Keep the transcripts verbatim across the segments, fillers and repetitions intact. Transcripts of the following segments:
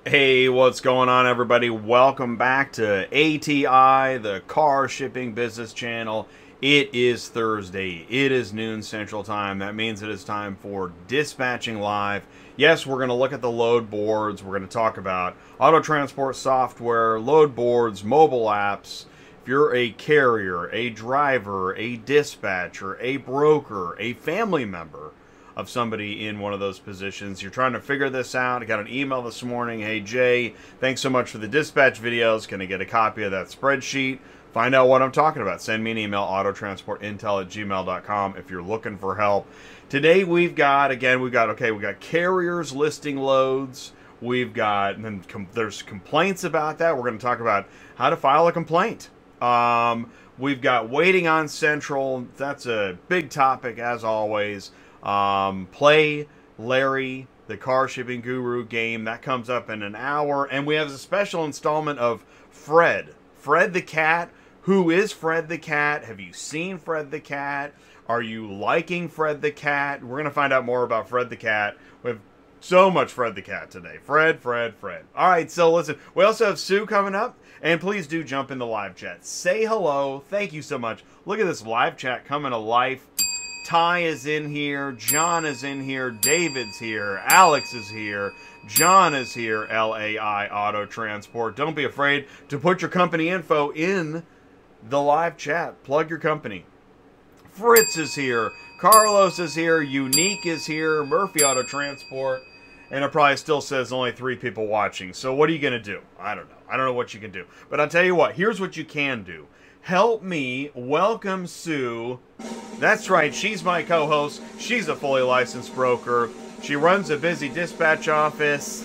Hey, what's going on, everybody? Welcome back to A T I, the Car Shipping Business Channel. It is Thursday. It is noon Central Time. That means it is time for Dispatching Live. Yes, we're going to look at the load boards. We're going to talk about auto transport software, load boards, mobile apps. If you're a carrier, a driver, a dispatcher, a broker, a family member of somebody in one of those positions, you're trying to figure this out. I got an email this morning. Hey, Jay, thanks so much for the dispatch videos. Can I get a copy of that spreadsheet? Find out what I'm talking about. Send me an email, autotransportintel at gmail dot com, if you're looking for help. Today we've got, again, we've got, okay, we've got carriers listing loads. We've got, and then com there's complaints about that. We're going to talk about how to file a complaint. Um, we've got waiting on Central. That's a big topic, as always. Um, play Larry, the car shipping guru game. That comes up in an hour. And we have a special installment of Fred. Fred the Cat. Who is Fred the Cat? Have you seen Fred the Cat? Are you liking Fred the Cat? We're going to find out more about Fred the Cat. We have so much Fred the Cat today. Fred, Fred, Fred. All right, so listen. We also have Sue coming up. And please do jump in the live chat. Say hello. Thank you so much. Look at this live chat coming to life. Ty is in here, John is in here, David's here, Alex is here, John is here, L A I Auto Transport. Don't be afraid to put your company info in the live chat. Plug your company. Fritz is here, Carlos is here, Unique is here, Murphy Auto Transport, and it probably still says only three people watching. So what are you going to do? I don't know. I don't know what you can do. But I'll tell you what, here's what you can do. Help me welcome Sue. That's right, she's my co-host. She's a fully licensed broker. She runs a busy dispatch office.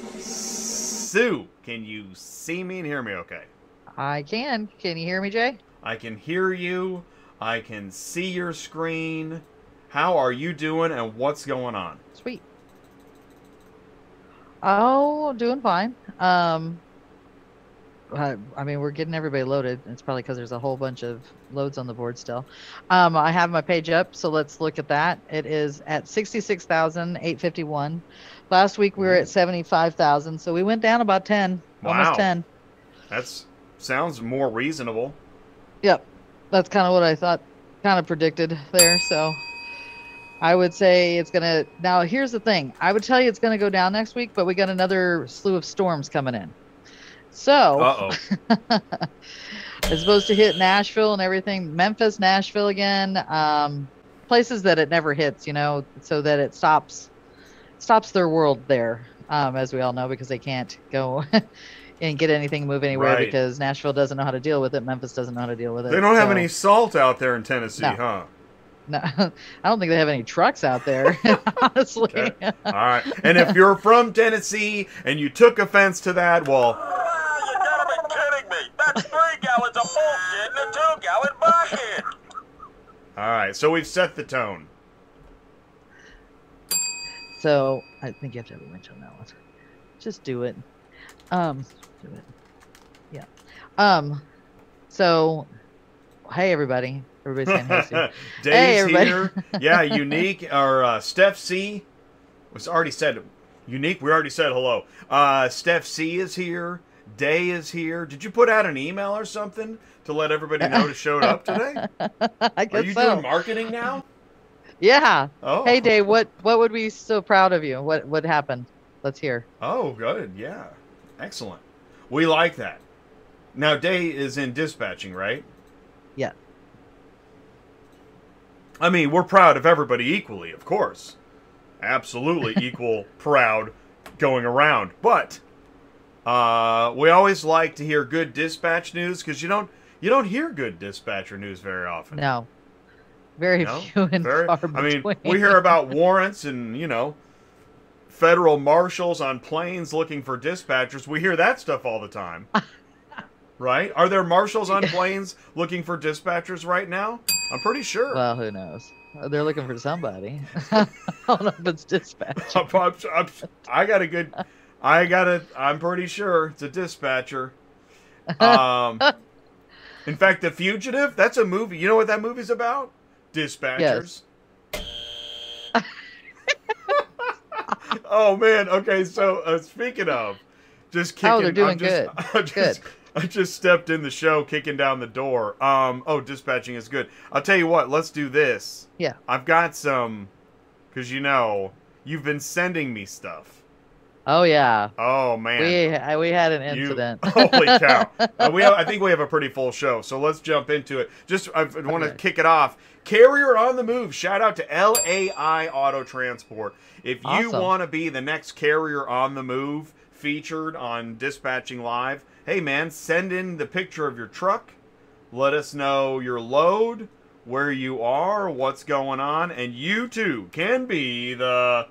Sue, can you see me and hear me okay? I can. Can you hear me, Jay? I can hear you. I can see your screen. How are you doing and what's going on? Sweet. Oh, doing fine. Um... I, I mean, we're getting everybody loaded. It's probably because there's a whole bunch of loads on the board still. Um, I have my page up, so let's look at that. It is at sixty-six thousand eight hundred fifty-one. Last week we were at seventy-five thousand, so we went down about ten, Wow. almost ten. That sounds more reasonable. Yep, that's kind of what I thought, kind of predicted there. So I would say it's gonna. Now here's the thing. I would tell you it's gonna go down next week, but we got another slew of storms coming in. So, Uh-oh. it's supposed to hit Nashville and everything. Memphis, Nashville again. Um, places that it never hits, you know, so that it stops stops their world there, um, as we all know, because they can't go and get anything move anywhere Right. because Nashville doesn't know how to deal with it. Memphis doesn't know how to deal with it. They don't have So, any salt out there in Tennessee, No. huh? No, I don't think they have any trucks out there, honestly. Okay. All right. And if you're from Tennessee and you took offense to that, well, Ah, you gotta be kidding me! That's three gallons of bullshit in a two-gallon bucket! all right. So we've set the tone. So I think you have to have a winch on that one. Just do it. Um, do it. Yeah. Um. So, hey everybody. Everybody's saying hey. Sue. Dave's Hey, everybody. here. Yeah, Unique or uh, Steph C. Was already said. Unique. We already said hello. Uh, Steph C is here. Day is here. Did you put out an email or something to let everybody know to show up today? I guess Are you so. doing marketing now? Yeah. Oh. Hey Dave, what what would be so proud of you? What what happened? Let's hear. Oh, good. Yeah. Excellent. We like that. Now, Day is in dispatching, right? Yeah. I mean, we're proud of everybody equally, of course. Absolutely equal proud going around. But uh, we always like to hear good dispatch news because you don't you don't hear good dispatcher news very often. No. Very No? few and Very, far I mean, between. we hear about warrants and, you know, federal marshals on planes looking for dispatchers. We hear that stuff all the time. Right? Are there marshals on planes looking for dispatchers right now? I'm pretty sure. Well, who knows? They're looking for somebody. I don't know if it's dispatch. I'm- I'm- I'm- I got a good. I got a. I'm pretty sure it's a dispatcher. Um, in fact, The Fugitive. That's a movie. You know what that movie's about? Dispatchers. Oh man. Okay. So uh, speaking of, just kicking. Oh, they're doing I'm just, good. I just, Good. I just kicking. Oh, they're doing I'm just, good. I just, I just stepped in the show, kicking down the door. Um. Oh, dispatching is good. I'll tell you what. Let's do this. Yeah. I've got some, because you know you've been sending me stuff. Oh yeah. Oh man. We I- we had an You- incident. holy cow! Uh, we have, I think we have a pretty full show, so let's jump into it. Just I, I want to Okay. kick it off. Carrier on the move. Shout out to L A I Auto Transport. If you Awesome. want to be the next carrier on the move featured on Dispatching Live, hey man, send in the picture of your truck. Let us know your load, where you are, what's going on, and you too can be the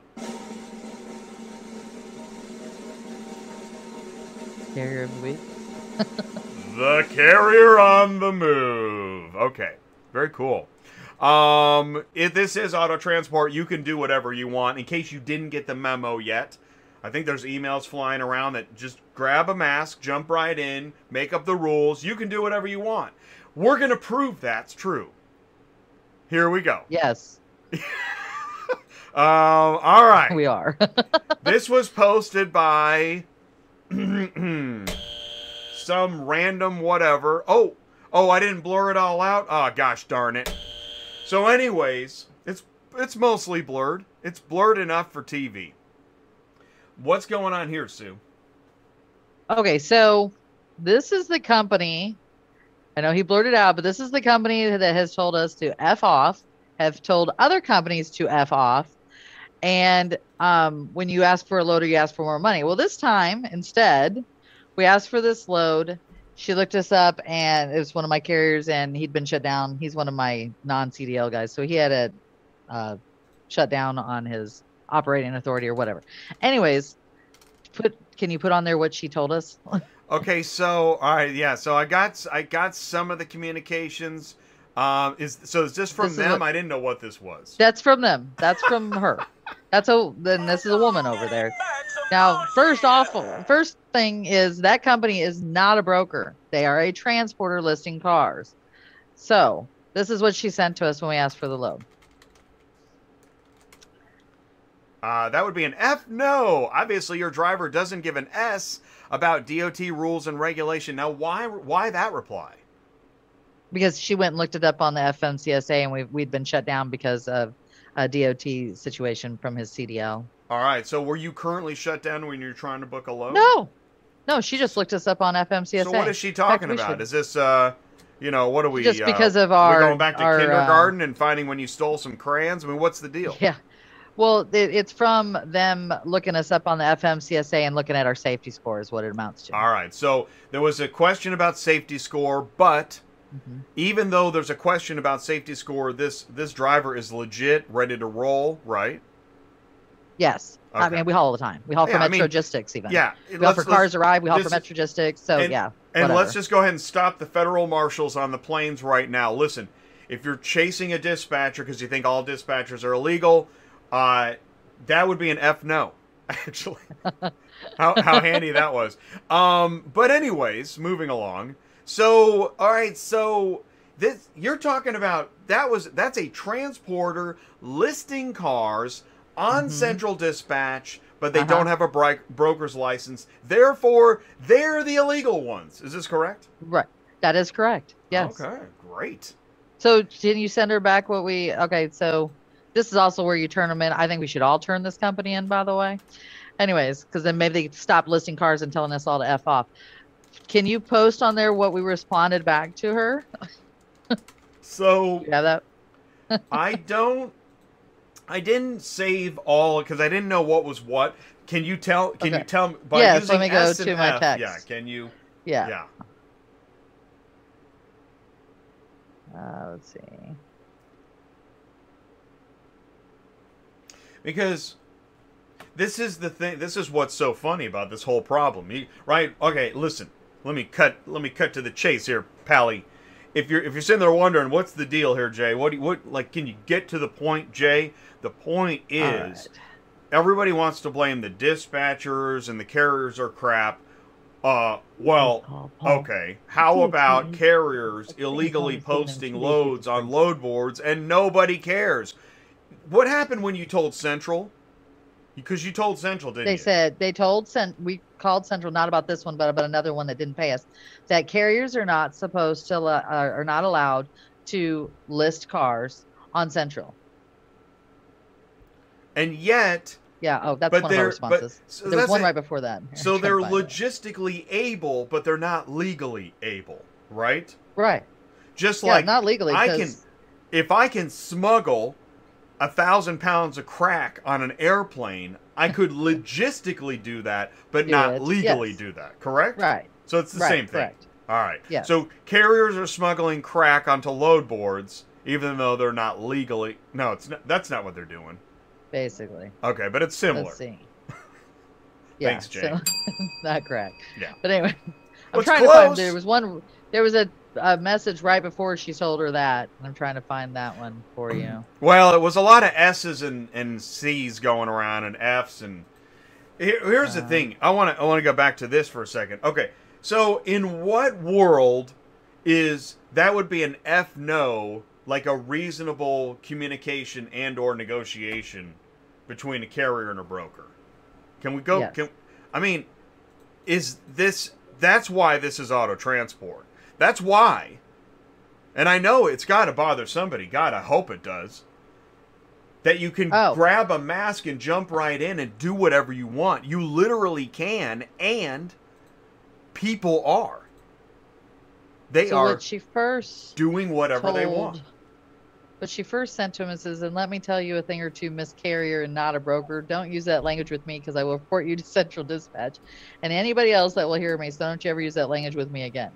Carrier of the week. The carrier on the move. Okay, very cool. Um, if this is auto transport, you can do whatever you want. In case you didn't get the memo yet, I think there's emails flying around that just grab a mask, jump right in, make up the rules. You can do whatever you want. We're gonna prove that's true. Here we go. Yes, Um, all right. we are. This was posted by some random whatever. Oh, oh, I didn't blur it all out. Oh, gosh darn it. So, anyways, it's it's mostly blurred. It's blurred enough for T V. What's going on here, Sue? Okay, so this is the company. I know he blurted out, but this is the company that has told us to F off, have told other companies to F off. And um, when you ask for a load or you ask for more money. Well, this time, instead, we asked for this load. She looked us up, and it was one of my carriers, and he'd been shut down. He's one of my non-C D L guys, so he had a uh, shut down on his operating authority or whatever. Anyways, put can you put on there what she told us? Okay, so all right, yeah. So I got I got some of the communications. Um, is so is this from This is them? what- I didn't know what this was. That's from them. That's from her. That's a then this is a woman over there. Now, first off, first thing is that company is not a broker. They are a transporter listing cars. So this is what she sent to us when we asked for the load. Uh, that would be an F. No, obviously your driver doesn't give an S about D O T rules and regulation. Now, why why that reply? Because she went and looked it up on the F M C S A, and we've we'd been shut down because of a D O T situation from his C D L. All right. So were you currently shut down when you're trying to book a load? No, no, she just looked us up on F M C S A. So what is she talking Heck, we about? should- Is this uh, you know, what are we? Just uh, because of we're our- going back to our, uh, kindergarten and finding when you stole some crayons. I mean, what's the deal? Yeah. Well, it, it's from them looking us up on the F M C S A and looking at our safety score is what it amounts to. All right. So there was a question about safety score, but Mhm. even though there's a question about safety score, this this driver is legit, ready to roll, right? Yes. I Okay. mean, we haul all the time. We haul Yeah, for I mean, Metrogistics even. Yeah. We haul for let's- cars arrive. We haul this- for Metrogistics. So, and- yeah. And whatever. let's just go ahead and stop the federal marshals on the planes right now. Listen, if you're chasing a dispatcher because you think all dispatchers are illegal, uh, that would be an F no, actually. how, how handy that was. Um, but anyways, moving along. So, all right, so this you're talking about that was that's a transporter listing cars on Mhm. Central Dispatch, but they Uh-huh. don't have a bri- broker's license. Therefore, they're the illegal ones. Is this correct? Right. That is correct. Yes. Okay, great. So, can you send her back what we. Okay. So, this is also where you turn them in. I think we should all turn this company in, by the way. Anyways, because then maybe they stop listing cars and telling us all to F off. Can you post on there what we responded back to her? So You have that? I don't. I didn't save all because I didn't know what was what. Can you tell? Can Okay. you tell me by Yes, using let me go S to and my F, text. Yeah. Can you? Yeah. Yeah. Uh, let's see. Because this is the thing. This is what's so funny about this whole problem. You, right? Okay. Listen. Let me cut. Let me cut to the chase here, Pally. If you're if you're sitting there wondering what's the deal here, Jay, what do you, what like? Can you get to the point, Jay? The point is, All right. everybody wants to blame the dispatchers and the carriers are crap. Uh, well, Paul, Paul. okay. How about carriers illegally posting loads on load boards and nobody cares? What happened when you told Central? Because you told Central, didn't They you? said they told Cent we called Central, not about this one, but about another one that didn't pay us, that carriers are not supposed to, uh, are not allowed to list cars on Central. And yet, yeah, oh, that's but one of our but, responses. so there was one it. right before that. So they're logistically able, but they're not legally able, right? Right. Just yeah, like not legally. I can, if I can smuggle a thousand pounds of crack on an airplane, I could logistically do that, but do not it. legally yes. do that. Correct? Right. So it's the right, same thing. Correct. All right. Yes. So carriers are smuggling crack onto load boards, even though they're not legally. No, it's not, that's not what they're doing. Basically. Okay, but it's similar. Let's see. Yeah, Thanks, Jane. So, not crack. Yeah. But anyway, I'm Well, trying close. to find. There was one. There was a, a message right before she told her that. I'm trying to find that one for you. Well, it was a lot of S's and, and C's going around and F's and here, here's uh, the thing. I want to I want to go back to this for a second. Okay, so in what world is that would be an F no, like a reasonable communication and or negotiation between a carrier and a broker? Can we go? Yes. Can I mean, is this? That's why this is auto transport. That's why. And I know it's got to bother somebody. God, I hope it does. That you can oh. grab a mask and jump right in and do whatever you want. You literally can, and people are. They so are what she first doing whatever told, they want. But she first sent to him and says, and let me tell you a thing or two, Miss Carrier and not a broker. Don't use that language with me because I will report you to Central Dispatch and anybody else that will hear me. So don't you ever use that language with me again.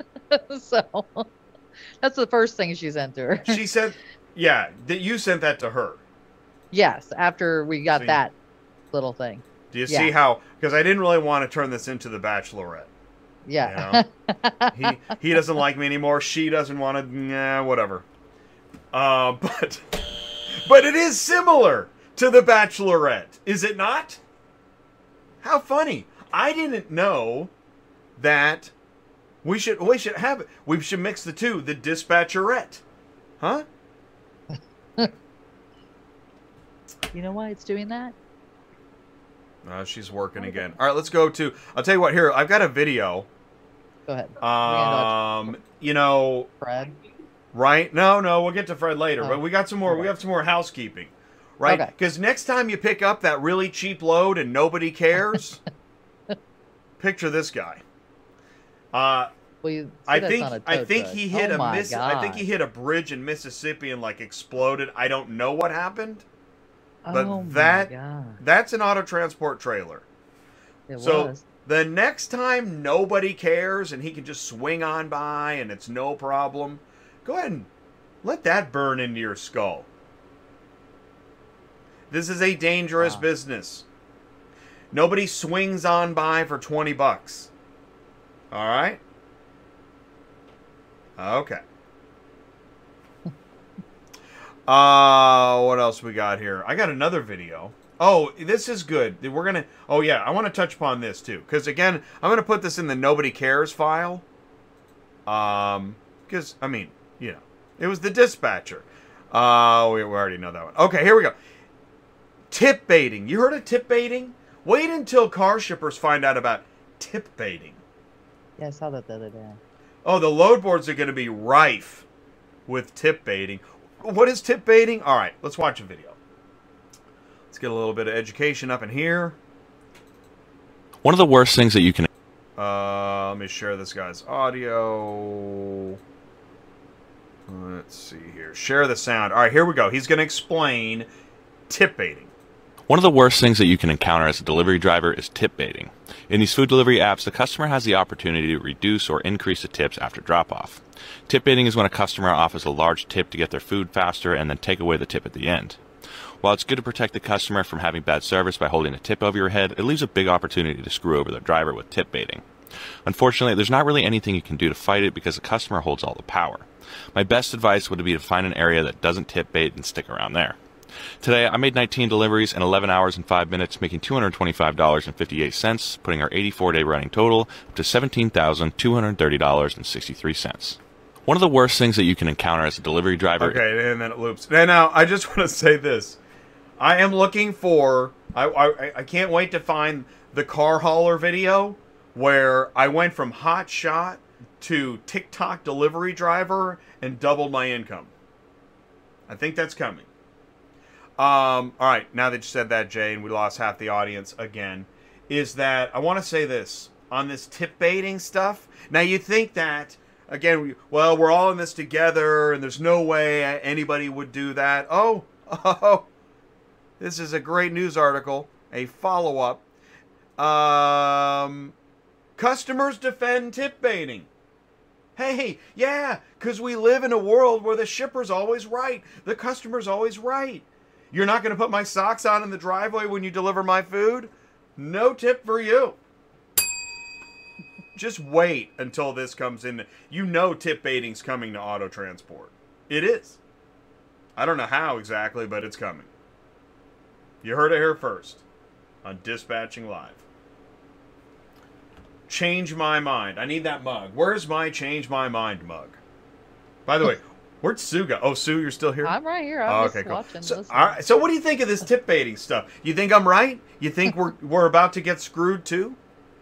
So that's the first thing she sent to her. She said, yeah, that you sent that to her. Yes, after we got see, that little thing. Do you yeah. see how, because I didn't really want to turn this into The Bachelorette. Yeah. You know? he, he doesn't like me anymore. She doesn't want to, nah, whatever. Uh, but, but it is similar to The Bachelorette, is it not? How funny! I didn't know that we should we should have it. We should mix the two, the Dispatcherette, huh? You know why it's doing that? Uh, she's working again. All right, let's go to. I'll tell you what. Here, I've got a video. Go ahead. Um, you know. Fred. Right? No, no, we'll get to Fred later. Oh. But we got some more. Okay. We have some more housekeeping, right? Okay. Because next time you pick up that really cheap load and nobody cares, picture this guy. Uh, well, you I think I think truck. he hit oh a miss. God. I think he hit a bridge in Mississippi and like exploded. I don't know what happened, but oh that my God. that's an auto transport trailer. It so was. The next time nobody cares and he can just swing on by and it's no problem. Go ahead and let that burn into your skull. This is a dangerous wow. business. Nobody swings on by for twenty bucks. All right? Okay. uh, what else we got here? I got another video. Oh, this is good. We're going to... Oh, yeah, I want to touch upon this, too. Because, again, I'm going to put this in the Nobody Cares file. Um, because, I mean... You know, it was the dispatcher. Uh, we, we already know that one. Okay, here we go. Tip baiting. You heard of tip baiting? Wait until car shippers find out about tip baiting. Yeah, I saw that the other day. Oh, the load boards are going to be rife with tip baiting. What is tip baiting? All right, let's watch a video. Let's get a little bit of education up in here. One of the worst things that you can... Uh, let me share this guy's audio... Let's see here. Share the sound. All right, here we go. He's going to explain tip baiting. One of the worst things that you can encounter as a delivery driver is tip baiting. In these food delivery apps, the customer has the opportunity to reduce or increase the tips after drop-off. Tip baiting is when a customer offers a large tip to get their food faster and then take away the tip at the end. While it's good to protect the customer from having bad service by holding a tip over your head, it leaves a big opportunity to screw over the driver with tip baiting. Unfortunately, there's not really anything you can do to fight it because the customer holds all the power. My best advice would be to find an area that doesn't tip bait and stick around there. Today, I made nineteen deliveries in eleven hours and five minutes, making two hundred twenty-five dollars and fifty-eight cents, putting our eighty-four day running total up to seventeen thousand two hundred thirty dollars and sixty-three cents. One of the worst things that you can encounter as a delivery driver... Okay, and then it loops. And now, I just want to say this. I am looking for... I, I, I can't wait to find the car hauler video where I went from hot shot to TikTok delivery driver and doubled my income. I think that's coming. Um, all right, now that you said that, Jay, and we lost half the audience again, is that I want to say this on this tip baiting stuff. Now, you think that, again, we, well, we're all in this together, and there's no way anybody would do that. Oh, oh, this is a great news article, a follow-up. Um, customers defend tip baiting. Hey, yeah, because we live in a world where the shipper's always right. The customer's always right. You're not going to put my socks on in the driveway when you deliver my food? No tip for you. Just wait until this comes in. You know tip baiting's coming to auto transport. It is. I don't know how exactly, but it's coming. You heard it here first on Dispatching Live. Change my mind. I need that mug. Where's my change my mind mug? By the way, where'd Sue go? Oh, Sue, you're still here? I'm right here. I'm Oh, just okay, cool. watching. So, listening. all right, so what do you think of this tip baiting stuff? You think I'm right? You think we're we're about to get screwed too?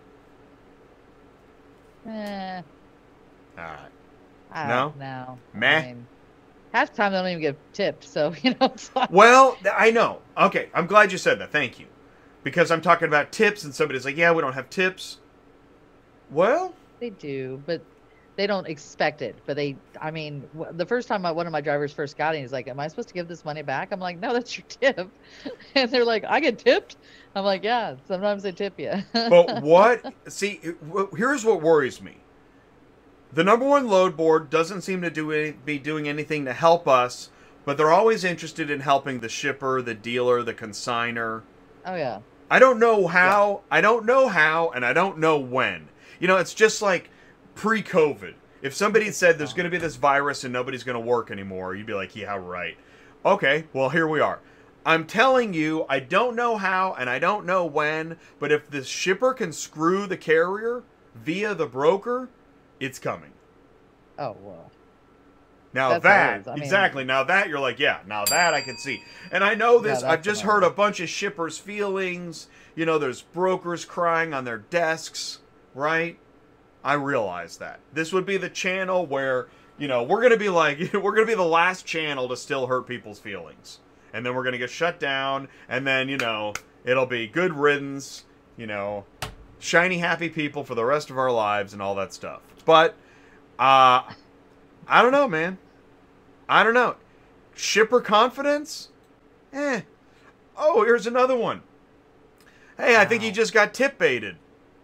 Eh, All right. I No? don't know. Meh? I mean, half the time they don't even get tipped, so, you know, it's like, Well, th- I know. Okay, I'm glad you said that. Thank you. Because I'm talking about tips, and somebody's like, yeah, we don't have tips. Well, they do, but they don't expect it. But they, I mean, w- the first time I, one of my drivers first got in, he's like, am I supposed to give this money back? I'm like, no, that's your tip. And they're like, I get tipped? I'm like, yeah, sometimes they tip you. but what? See, it- w- here's what worries me. The number one load board doesn't seem to do any, be doing anything to help us, but they're always interested in helping the shipper, the dealer, the consigner. Oh, yeah. I don't know how, I don't know how, and I don't know when. You know, it's just like pre-COVID. If somebody had said there's going to be this virus and nobody's going to work anymore, you'd be like, yeah, right. Okay, well, here we are. I'm telling you, I don't know how and I don't know when, but if the shipper can screw the carrier via the broker, it's coming. Oh, well. Now That's that, always- I mean- exactly, now that you're like, yeah, now that I can see. And I know this, Yeah, I've that's just about heard it. a bunch of shippers' feelings. You know, there's brokers crying on their desks, right? I realize that. This would be the channel where, you know, we're going to be like, we're going to be the last channel to still hurt people's feelings. And then we're going to get shut down, and then, you know, it'll be good riddance, you know, shiny, happy people for the rest of our lives and all that stuff. But, uh, I don't know, man. I don't know. Shipper confidence? Eh. Oh, here's another one. Hey, I think he Wow. just got tip baited.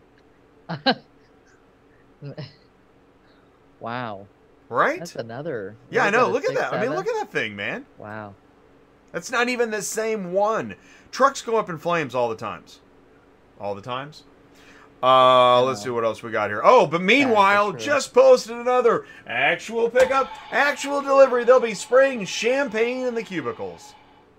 Wow. Right? That's another. Yeah, I what is know. that, a Look at six, that. I mean, seven? look at that thing, man. Wow. That's not even the same one. Trucks go up in flames all the times. All the times? Uh, let's see what else we got here. Oh, but meanwhile, true. just posted another actual pickup, actual delivery. They'll be spraying champagne in the cubicles.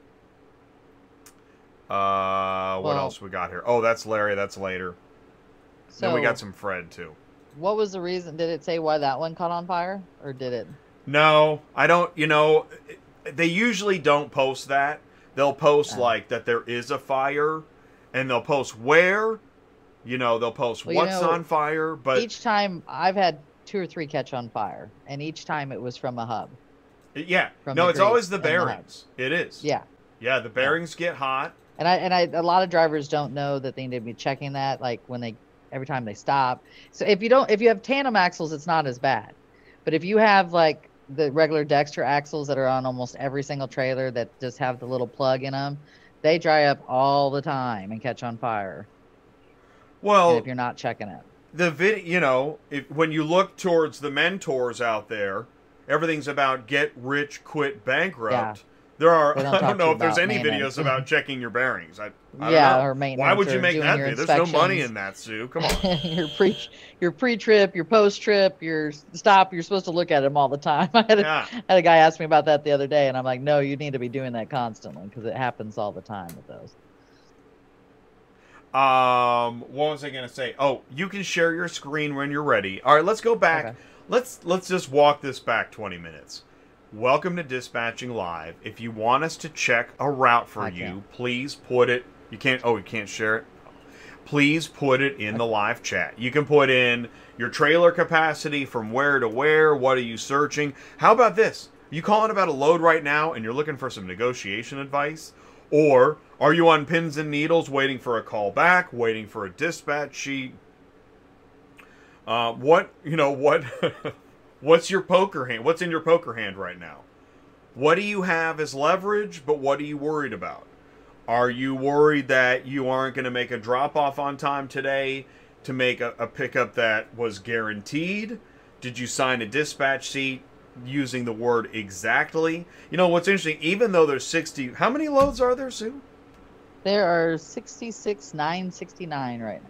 Uh, what Well- else we got here? Oh, that's Larry. That's later. So, then we got some Fred, too. what was the reason? Did it say why that one caught on fire? Or did it? No, I don't, you know, they usually don't post that. They'll post, Oh. like, that there is a fire, and they'll post where, you know, they'll post Well, you what's know, on fire, but, Each time I've had two or three catch on fire, and each time it was from a hub. yeah. from No, the it's grease always the and the bearings. It is. Yeah. Yeah, the bearings get hot. And I and I a lot of drivers don't know that they need to be checking that, like when they every time they stop. So if you don't if you have tandem axles, it's not as bad. But if you have like the regular Dexter axles that are on almost every single trailer that just have the little plug in them, they dry up all the time and catch on fire. Well, And if you're not checking it. the vid, you know, if, when you look towards the mentors out there, everything's about get rich, quit bankrupt. Yeah. There are, They don't I talk don't to know you if there's about any maintenance. videos about checking your bearings. I, I Yeah, don't know. or maintenance Why would you or make doing that? your Be? There's no money inspections. in that, Sue. Come on. your pre your pre-trip, your post-trip, your stop, you're supposed to look at them all the time. I had a, Yeah. had a guy ask me about that the other day, and I'm like, no, you need to be doing that constantly because it happens all the time with those. Um, what was I gonna say? Oh, you can share your screen when you're ready. All right, let's go back. Okay. Let's let's just walk this back twenty minutes. Welcome to Dispatching Live. If you want us to check a route for I you, can't. please put it. You can't. Oh, you can't share it. please put it in the live chat. You can put in your trailer capacity from where to where. What are you searching? How about this? You calling about a load right now and you're looking for some negotiation advice? Or are you on pins and needles waiting for a call back, waiting for a dispatch sheet? Uh, what, you know, what, what's your poker hand? What's in your poker hand right now? What do you have as leverage, but what are you worried about? Are you worried that you aren't going to make a drop-off on time today to make a, a pickup that was guaranteed? Did you sign a dispatch sheet using the word exactly? You know, what's interesting, even though there's sixty... How many loads are there, Sue? There are sixty-six nine sixty-nine right now.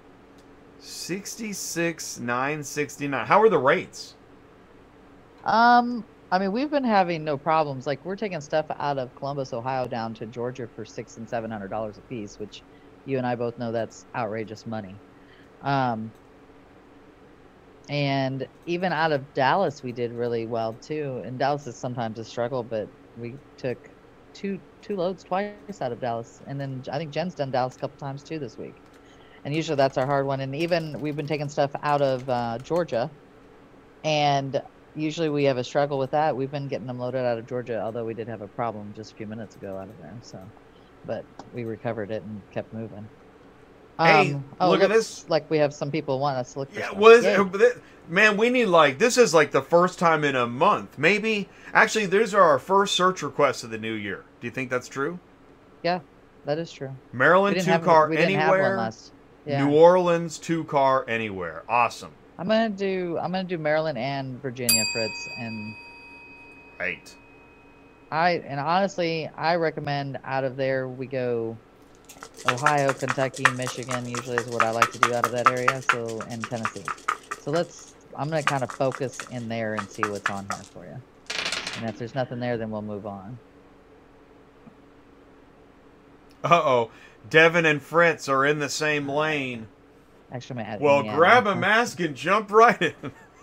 sixty-six nine sixty-nine. How are the rates? Um, I mean, we've been having no problems. Like, we're taking stuff out of Columbus, Ohio, down to Georgia for six and seven hundred dollars a piece, which you and I both know that's outrageous money. Um, and even out of Dallas, we did really well too. And Dallas is sometimes a struggle, but we took two two loads twice out of Dallas, and then I think Jen's done Dallas a couple times too this week. And usually that's our hard one. And even we've been taking stuff out of uh, Georgia, and usually we have a struggle with that. We've been getting them loaded out of Georgia, although we did have a problem just a few minutes ago out of there. So, but we recovered it and kept moving. Hey, um, oh, look at looks this. Like we have some people want us to look for Yeah, stuff. what is Yay. it? Man, we need like, this is like the first time in a month. Maybe, actually, these are our first search requests of the new year. Do you think that's true? Yeah, that is true. We Maryland didn't two have, car we didn't have one anywhere. last. Yeah. New Orleans two car anywhere. Awesome. I'm gonna do I'm gonna do Maryland and Virginia, Fritz, and Right. I and honestly I recommend out of there we go Ohio, Kentucky, Michigan usually is what I like to do out of that area, so and Tennessee. So let's I'm gonna kind of focus in there and see what's on here for you. And if there's nothing there, then we'll move on. Uh-oh. Devin and Fritz are in the same lane. Actually, I'm gonna add Well, Indiana. grab a mask and jump right in.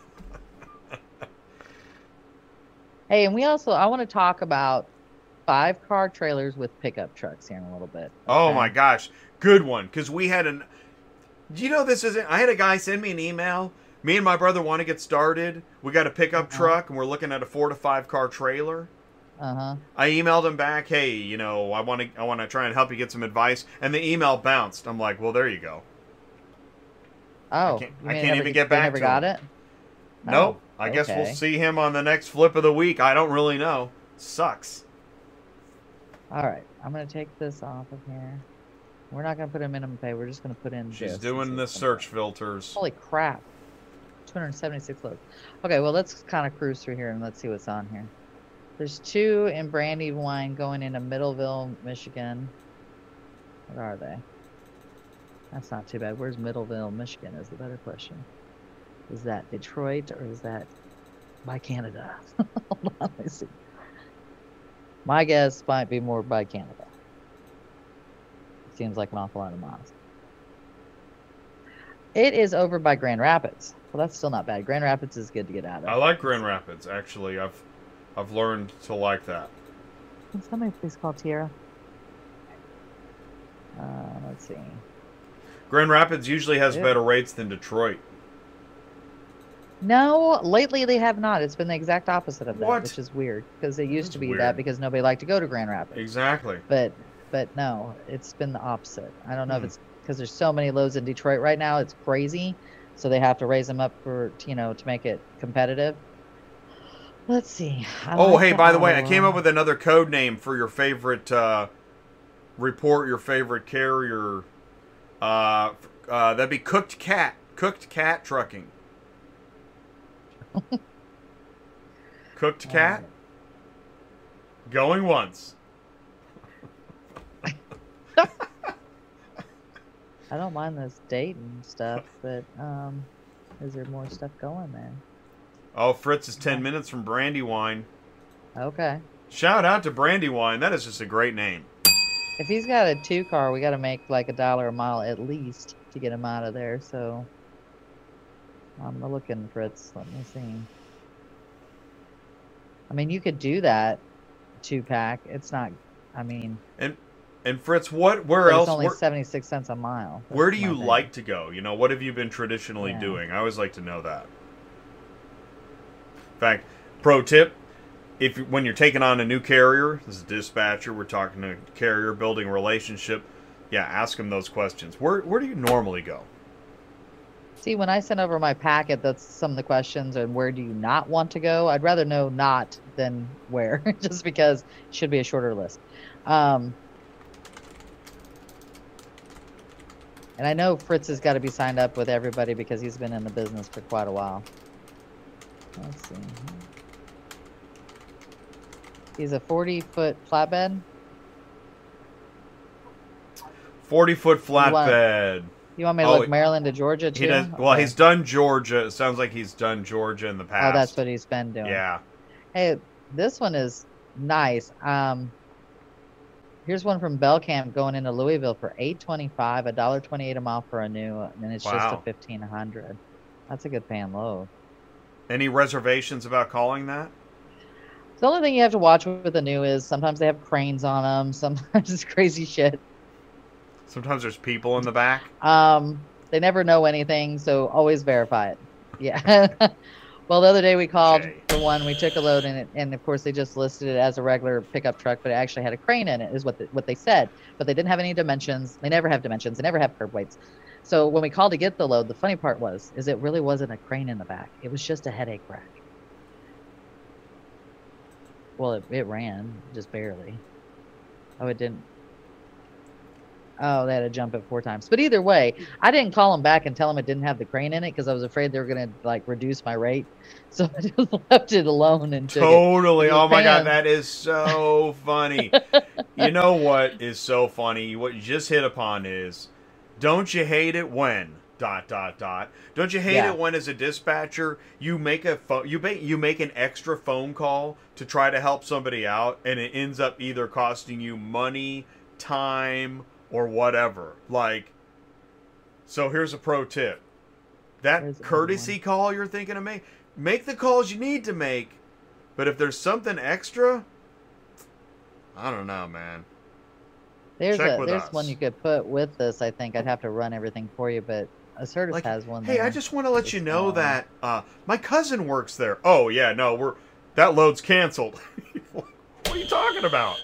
Hey, and we also I want to talk about five car trailers with pickup trucks here in a little bit. Oh okay? my gosh. Good one. Because we had an... Do you know this isn't... I had a guy send me an email. Me and my brother want to get started. We got a pickup Uh-huh. truck, and we're looking at a four to five car trailer. Uh-huh. I emailed him back, hey, you know, I want to I want to try and help you get some advice. And the email bounced. I'm like, well, there you go. Oh, I can't, you I mean can't never even get- get they back never to got him. it? Nope. Oh, I guess we'll okay. see him on the next flip of the week. I don't really know. Sucks. All right, I'm gonna take this off of here. We're not gonna put in minimum pay. We're just gonna put in. She's this and doing see the what's search going filters. on. Holy crap! two hundred seventy-six loads. Okay, well let's kind of cruise through here and let's see what's on here. There's two in Brandywine going into Middleville, Michigan. What are they? That's not too bad. Where's Middleville, Michigan? Is the better question. Is that Detroit or is that by Canada? Hold on, let me see. My guess might be more by Canada. Seems like an awful lot of miles. It is over by Grand Rapids. Well, that's still not bad. Grand Rapids is good to get out of. I like Grand Rapids, actually. I've I've learned to like that. Can somebody please call Tierra? Uh, let's see. Grand Rapids usually has Yeah. better rates than Detroit. No, lately they have not. It's been the exact opposite of that, What? which is weird because it used That's to be weird. that because nobody liked to go to Grand Rapids. Exactly. But but no, it's been the opposite. I don't know Hmm. if it's because there's so many loads in Detroit right now. It's crazy, so they have to raise them up for you know to make it competitive. Let's see. I Oh, like hey, by the way, I came Iowa. up with another code name for your favorite uh, report, your favorite carrier. Uh, f- uh, that'd be Cooked Cat. Cooked Cat Trucking. Cooked Cat? Going once. I don't mind this date and stuff, but um, is there more stuff going there? Oh, Fritz is ten minutes from Brandywine. Okay. Shout out to Brandywine. That is just a great name. If he's got a two car, we got to make like a dollar a mile at least to get him out of there. So I'm looking, Fritz. Let me see. I mean, you could do that two pack. It's not. I mean, And And Fritz, what? Where But else? it's only Where, seventy-six cents a mile. where do That's my you thing. like to go? You know, what have you been traditionally Yeah. doing? I always like to know that. In fact, pro tip: if you- when you're taking on a new carrier, this is a dispatcher. We're talking to a carrier, building a relationship. Yeah, ask them those questions. Where Where do you normally go? See, when I send over my packet, that's some of the questions. And where do you not want to go? I'd rather know not than where, just because it should be a shorter list. Um, and I know Fritz has got to be signed up with everybody because he's been in the business for quite a while. Let's see. He's a forty foot flatbed. Forty foot want- flatbed. You want me to Oh, look Maryland to Georgia too? He does. Well, Okay. he's done Georgia. It sounds like he's done Georgia in the past. Oh, that's what he's been doing. Yeah. Hey, this one is nice. Um, here's one from Belcamp going into Louisville for eight twenty-five, a dollar twenty-eight a mile for a new, and it's just a Wow. fifteen hundred. That's a good paying load. Any reservations about calling that? The only thing you have to watch with the new is sometimes they have cranes on them. Sometimes it's crazy shit. Sometimes there's people in the back. Um, they never know anything, so always verify it. Yeah. Well, the other day we called Jay. for one. We took a load in it, and of course they just listed it as a regular pickup truck, but it actually had a crane in it, is what the, what they said. But they didn't have any dimensions. They never have dimensions. They never have curb weights. So when we called to get the load, the funny part was, is it really wasn't a crane in the back. It was just a headache rack. Well, it, it ran, just barely. Oh, it didn't. Oh, they had to jump it four times. But either way, I didn't call them back and tell them it didn't have the crane in it because I was afraid they were going to like reduce my rate. So I just left it alone and took it. Totally. It was Oh my God, fans. that is so funny. You know what is so funny? What you just hit upon is, don't you hate it when dot dot dot? Don't you hate Yeah. it when, as a dispatcher, you make a pho- you make you make an extra phone call to try to help somebody out, and it ends up either costing you money, time, or whatever. Like, so here's a pro tip. That There's another courtesy call you're thinking of make, make the calls you need to make. But if there's something extra, I don't know, man. There's Check a with there's us. one you could put with this. I think I'd have to run everything for you, but Assertus Like, has one. hey, there. I just want to let you It's know fine. that uh, my cousin works there. Oh yeah, no, we're that load's canceled. What are you talking about?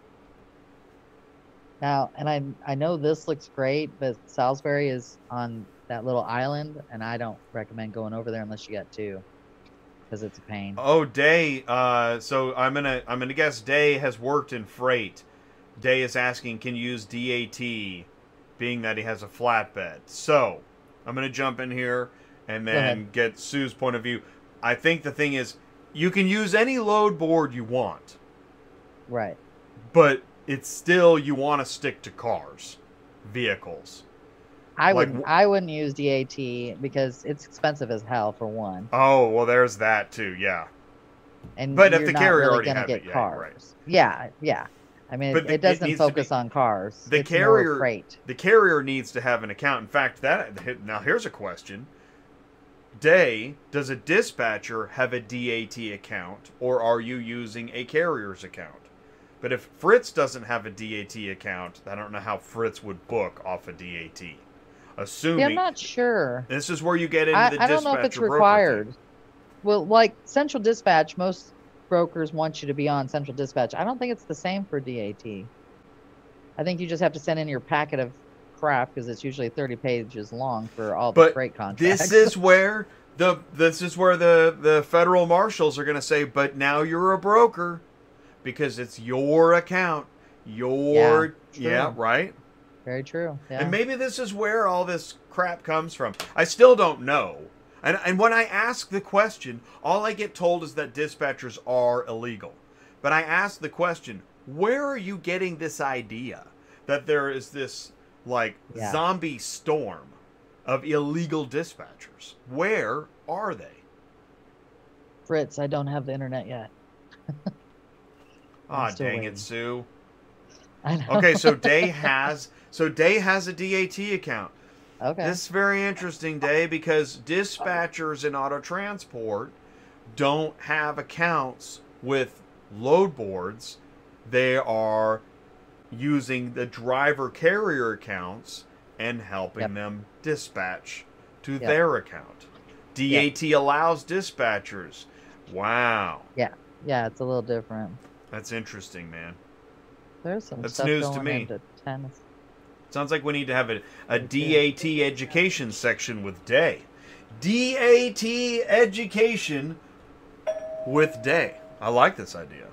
Now, and I I know this looks great, but Salisbury is on that little island, and I don't recommend going over there unless you got two, because it's a pain. Oh, Day. Uh, so I'm gonna I'm gonna guess Day has worked in freight. Day is asking, can you use D A T, being that he has a flatbed. So I'm gonna jump in here and Go then ahead. get Sue's point of view. I think the thing is, you can use any load board you want, Right. but it's still, you want to stick to cars, vehicles. I Like, would wh- I wouldn't use D A T because it's expensive as hell for one, Oh, well, there's that too. Yeah. and But if you're the not carrier really already gonna have get it, yeah, cars. right. Yeah, yeah. I mean, But it, the- it it doesn't needs to focus be- on cars. the it's more carrier- freight. The carrier needs to have an account. In fact, that now here's a question. Day, does a dispatcher have a D A T account, or are you using a carrier's account? But if Fritz doesn't have a D A T account, I don't know how Fritz would book off a D A T. Assuming Yeah, I'm not sure. this is where you get into I, the I dispatcher don't know if it's broker required. thing. Well, like Central Dispatch, most brokers want you to be on Central Dispatch. I don't think it's the same for D A T. I think you just have to send in your packet of crap because it's usually thirty pages long for all the But freight contracts. This is where the this is where the the federal marshals are going to say, but now you're a broker because it's your account, your Yeah, yeah, true. right. Very true. Yeah. And maybe this is where all this crap comes from. I still don't know. And and when I ask the question, all I get told is that dispatchers are illegal. But I ask the question, where are you getting this idea that there is this like Yeah. zombie storm of illegal dispatchers? Where are they? Fritz, I don't have the internet yet. Ah, still dang waiting. it, Sue. I know. Okay, so Day has so Day has a D A T account. Okay. This is very interesting, Day, because dispatchers in auto transport don't have accounts with load boards. They are using the driver carrier accounts and helping Yep. them dispatch to Yep. their account. D A T allows dispatchers. Wow. Yeah, yeah, it's a little different. That's interesting, man. There's some That's stuff news going to me. into tennis. Sounds like we need to have a, a D A T education section with Day. D A T education with Day. I like this idea.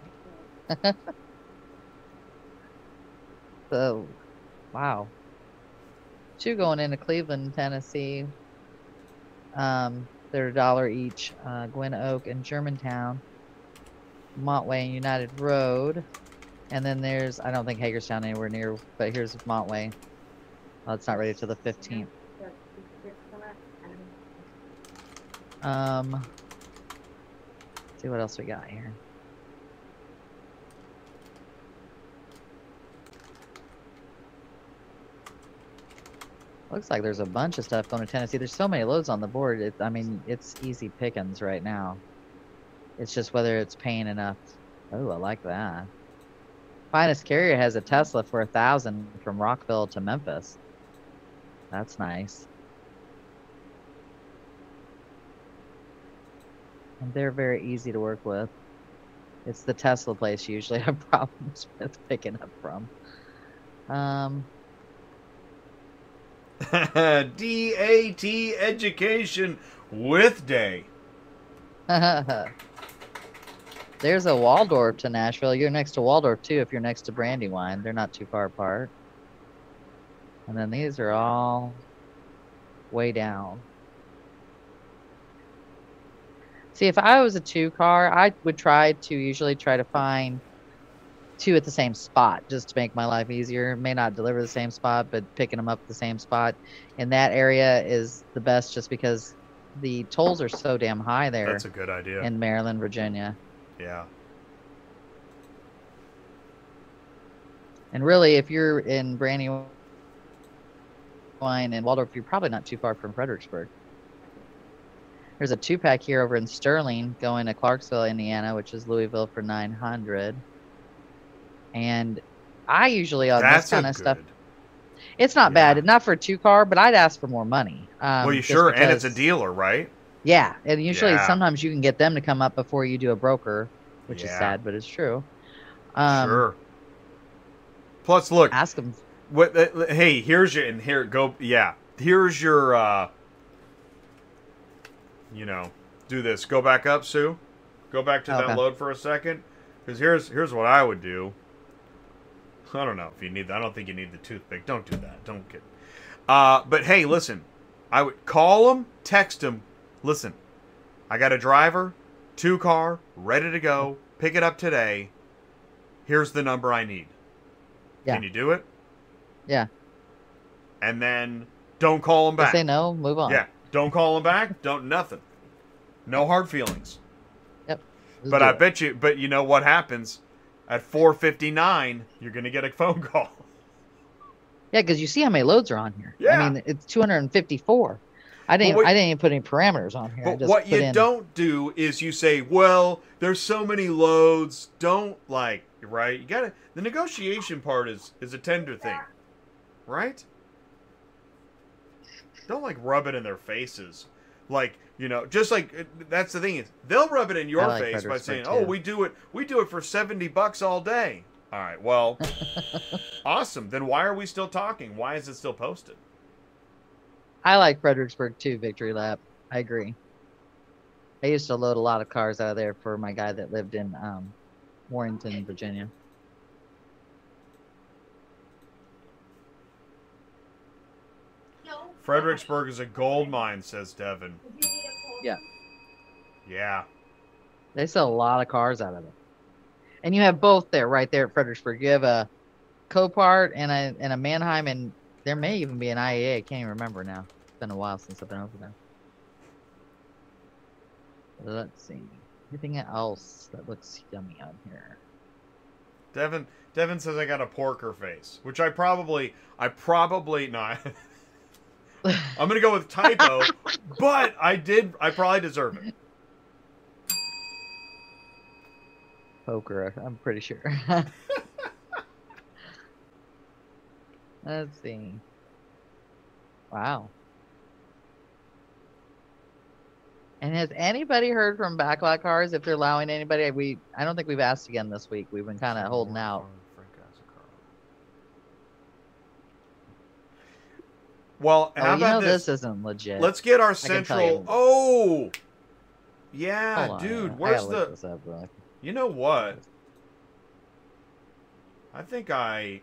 So, wow. Two going into Cleveland, Tennessee. Um, they're a dollar each. Uh, Gwynn Oak and Germantown, Montway and United Road, and then there's I don't think Hagerstown anywhere near, but here's Montway. Oh, it's not ready till the fifteenth. Um, let's see what else we got here. Looks like there's a bunch of stuff going to Tennessee. There's so many loads on the board. It, I mean, it's easy pickings right now. It's just whether it's paying enough. Oh, I like that. Finest Carrier has a Tesla for a thousand from Rockville to Memphis. That's nice. And they're very easy to work with. It's the Tesla place you usually have problems with picking up from. Um, D A T education with Day. There's a Waldorf to Nashville. You're next to Waldorf too if you're next to Brandywine. They're not too far apart. And then these are all way down. See, if I was a two car, I would try to usually try to find two at the same spot just to make my life easier. May not deliver the same spot, but picking them up at the same spot in that area is the best just because the tolls are so damn high there. That's a good idea. In Maryland, Virginia. Yeah. And really, if you're in Brandywine and Waldorf, you're probably not too far from Fredericksburg. There's a two-pack here over in Sterling going to Clarksville, Indiana, which is Louisville for nine hundred. And I usually on That's this kind a of stuff, good- it's not Yeah. bad. Not for a two-car, but I'd ask for more money. Um, well, you just sure? And it's a because- dealer, right? Yeah, and usually Yeah. sometimes you can get them to come up before you do a broker, which is Yeah. sad, but it's true. Um, Sure. Plus, look. Ask them. What? Uh, hey, here's your and here go. Yeah, here's your. uh You know, do this. Go back up, Sue. Go back to Okay. that load for a second, because here's here's what I would do. I don't know if you need. I don't think you need the toothpick. Don't do that. Don't get. Uh, but hey, listen. I would call them, text them. Listen, I got a driver, two car, ready to go. Pick it up today. Here's the number I need. Yeah. Can you do it? Yeah. And then don't call them If back. they know, move on. Yeah, don't call them back. Don't nothing. No hard feelings. Yep. Just But do I it. bet you. But you know what happens? At four fifty-nine, you're gonna get a phone call. Yeah, because you see how many loads are on here. Yeah. I mean, it's two hundred fifty-four. I didn't. what- I didn't even put any parameters on here. I But just what put you in, don't do is you say, "Well, there's so many loads. Don't like right. You gotta. The negotiation part is is a tender thing, right? Don't like rub it in their faces, like you know. Just like it- that's the thing is they'll rub it in your I like face by Fredericksburg, saying, too. "Oh, we do it. We do it for seventy bucks all day." All right. Well, awesome. Then why are we still talking? Why is it still posted? I like Fredericksburg too. Victory Lap. I agree. I used to load a lot of cars out of there for my guy that lived in um, Warrenton, Virginia. Fredericksburg is a gold mine, says Devin. Yeah. Yeah. They sell a lot of cars out of it. And you have both there, right there at Fredericksburg. You have a Copart and a and a Mannheim, and there may even be an I A A. I can't even remember now. It's been a while since I've been over there. Let's see. Anything else that looks yummy on here? Devin Devin says I got a porker face, which I probably I probably no. I, I'm gonna go with typo, but I did I probably deserve it. Poker, I'm pretty sure. Let's see. Wow. And has anybody heard from Backlot Cars if they're allowing anybody? We I don't think we've asked again this week. We've been kind of holding out. Well, Oh, how you know about this? this isn't legit. Let's get our can tell central. you. Oh, yeah, Hold on, dude. I Where's gotta look the? this up, bro. You know what? I think I.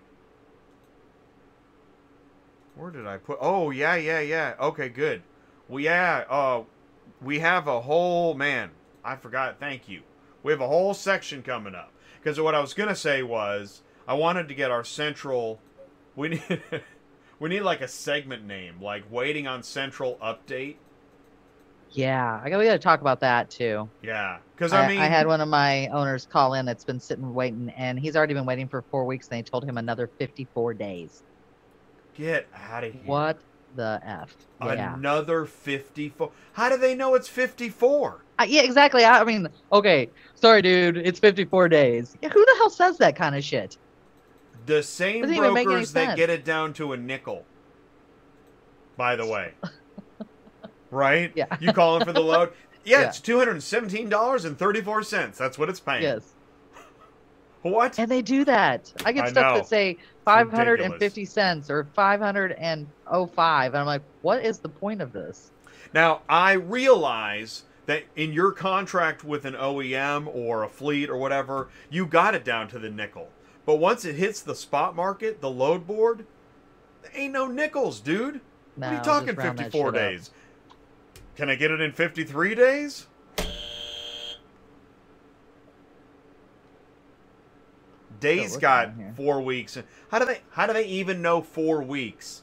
Where did I put? Oh, yeah, yeah, yeah. Okay, good. Well, yeah. Uh, we have a whole man. I forgot. Thank you. We have a whole section coming up because what I was gonna say was I wanted to get our central. We need. We need like a segment name, like waiting on central update. Yeah, I got. We got to talk about that too. Yeah, because I, I, mean, I had one of my owners call in that's been sitting waiting, and he's already been waiting for four weeks. And they told him another fifty-four days. get out of here. What the f? Yeah. Another fifty-four. How do they know it's fifty-four? Uh, yeah, exactly. I, I mean, okay, sorry, dude. It's fifty-four days. Yeah, who the hell says that kind of shit? The same Doesn't even make any brokers that sense. get it down to a nickel. By the way, right? Yeah. You calling for the load? Yeah, Yeah. it's two hundred and seventeen dollars and thirty-four cents. That's what it's paying. Yes. What? And they do that. I get I stuff know. that say five hundred fifty cents or five hundred five, and I'm like, what is the point of this? Now, I realize that in your contract with an O E M or a fleet or whatever, you got it down to the nickel. But once it hits the spot market, the load board, there ain't no nickels, dude. No, what are you just talking round that fifty-four shit up. days? Can I get it in fifty-three days? Days looking got on here. four weeks. How do they? How do they even know four weeks?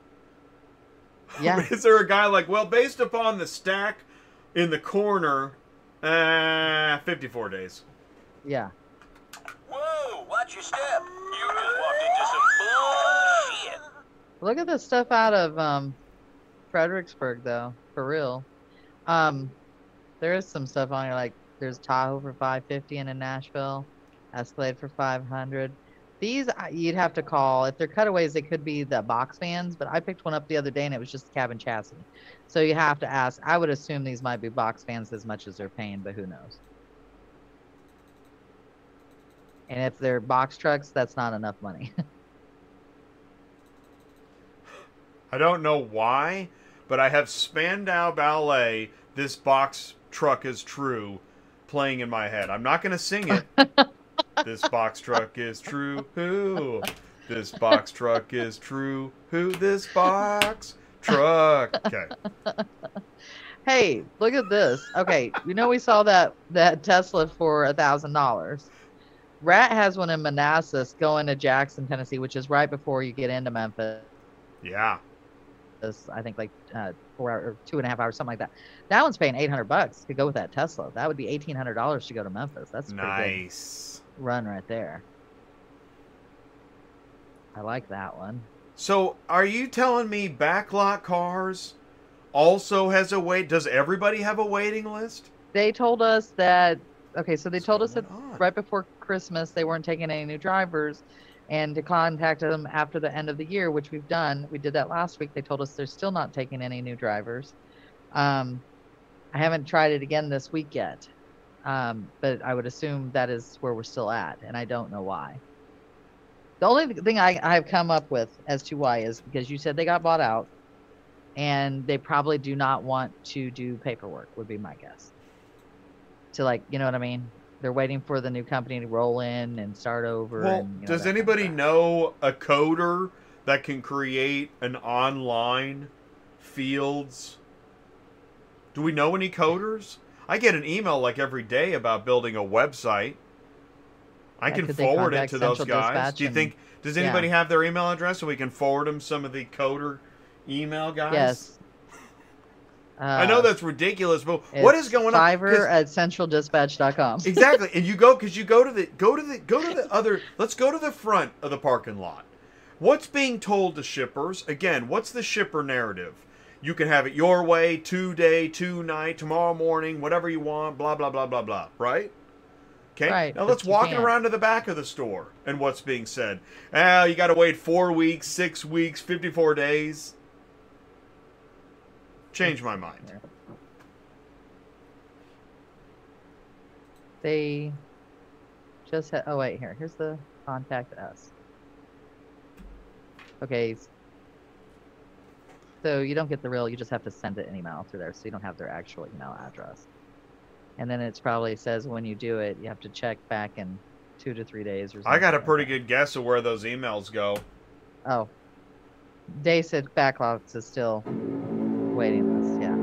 Yeah. Is there a guy like, well, based upon the stack in the corner, uh, fifty-four days. Yeah. Whoa, watch your step. You just walked into some bullshit. Look at the stuff out of um, Fredericksburg, though, for real. Um, there is some stuff on here, like there's Tahoe for five fifty and in Nashville, Escalade for five hundred. These I- you'd have to call. If they're cutaways, they could be the box vans, but I picked one up the other day and it was just a cabin chassis. So you have to ask. I would assume these might be box vans as much as they're paying, but who knows? And if they're box trucks, that's not enough money. I don't know why, but I have Spandau Ballet, This Box Truck is True, playing in my head. I'm not going to sing it. This box truck is true. Who? This box truck is true. Who? This box truck. Okay. Hey, look at this. Okay, you know we saw that that Tesla for a thousand dollars. Rat has one in Manassas going to Jackson, Tennessee, which is right before you get into Memphis. Yeah. I think like uh, four hours or two and a half hours, something like that. That one's paying eight hundred bucks to go with that Tesla. That would be eighteen hundred dollars to go to Memphis. That's a pretty Nice. good run right there. I like that one. So, are you telling me Backlot Cars also has a wait? Does everybody have a waiting list? They told us that. Okay, so they What's told us that going on? right before Christmas they weren't taking any new drivers, and to contact them after the end of the year, which we've done. We did that last week. They told us they're still not taking any new drivers. Um, I haven't tried it again this week yet, um, but I would assume that is where we're still at, and I don't know why. The only thing I, I've come up with as to why is because you said they got bought out, and they probably do not want to do paperwork, would be my guess. To like, you know what I mean? They're waiting for the new company to roll in and start over. Well, and, you know, does that kind of anybody stuff. know a coder that can create an online fields? Do we know any coders? I get an email like every day about building a website. I Yeah, can could they forward it contact to those Central guys. Dispatch Do you and- think, does yeah. anybody have their email address so we can forward them some of the coder email guys? Yes. Uh, I know that's ridiculous, but what is going on? 'Cause- Fiverr at central dispatch dot com. Exactly, and you go because you go to the go to the go to the other. Let's go to the front of the parking lot. What's being told to shippers? Again, what's the shipper narrative? You can have it your way, two day, two night, tomorrow morning, whatever you want. Blah blah blah blah blah. Right? Okay, Right, now but let's you walk can't. around to the back of the store and what's being said. Ah, you got to wait four weeks, six weeks, fifty-four days. Change my mind. They just had, oh wait, here, here's the contact us. Okay, s- so you don't get the real, you just have to send it an email through there, so you don't have their actual email address. And then it's probably says when you do it, you have to check back in two to three days or something. I got a like pretty that. good guess of where those emails go. Oh, Day said backlogs is still waiting list, yeah.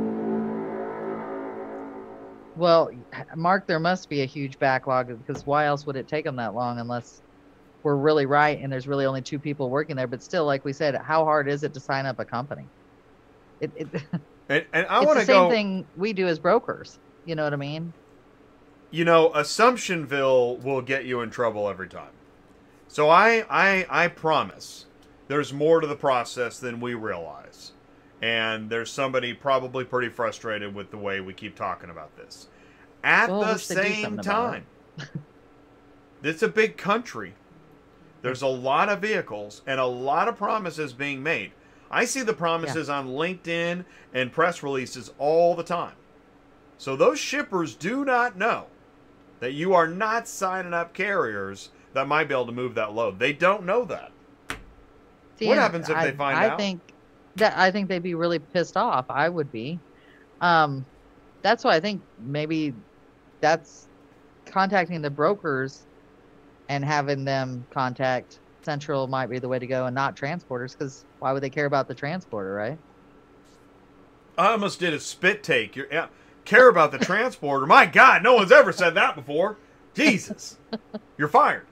Well, Mark, there must be a huge backlog because why else would it take them that long unless we're really right and there's really only two people working there? But still, like we said, how hard is it to sign up a company? It, it And, and I it's want the to same go. thing we do as brokers. You know what I mean? You know, Assumptionville will get you in trouble every time. So I, I, I promise, there's more to the process than we realize, and there's somebody probably pretty frustrated with the way we keep talking about this. At Well, the wish they'd do same something about time, it's a big country. There's a lot of vehicles and a lot of promises being made. I see the promises on LinkedIn and press releases all the time. So those shippers do not know that you are not signing up carriers that might be able to move that load. They don't know that. See, What and happens if I, they find I out? think that I think they'd be really pissed off. I would be. Um, that's why I think maybe that's contacting the brokers and having them contact Central might be the way to go, and not transporters. Because why would they care about the transporter, right? I almost did a spit take. You're, yeah, care about the transporter. My God, no one's ever said that before. Jesus. You're fired.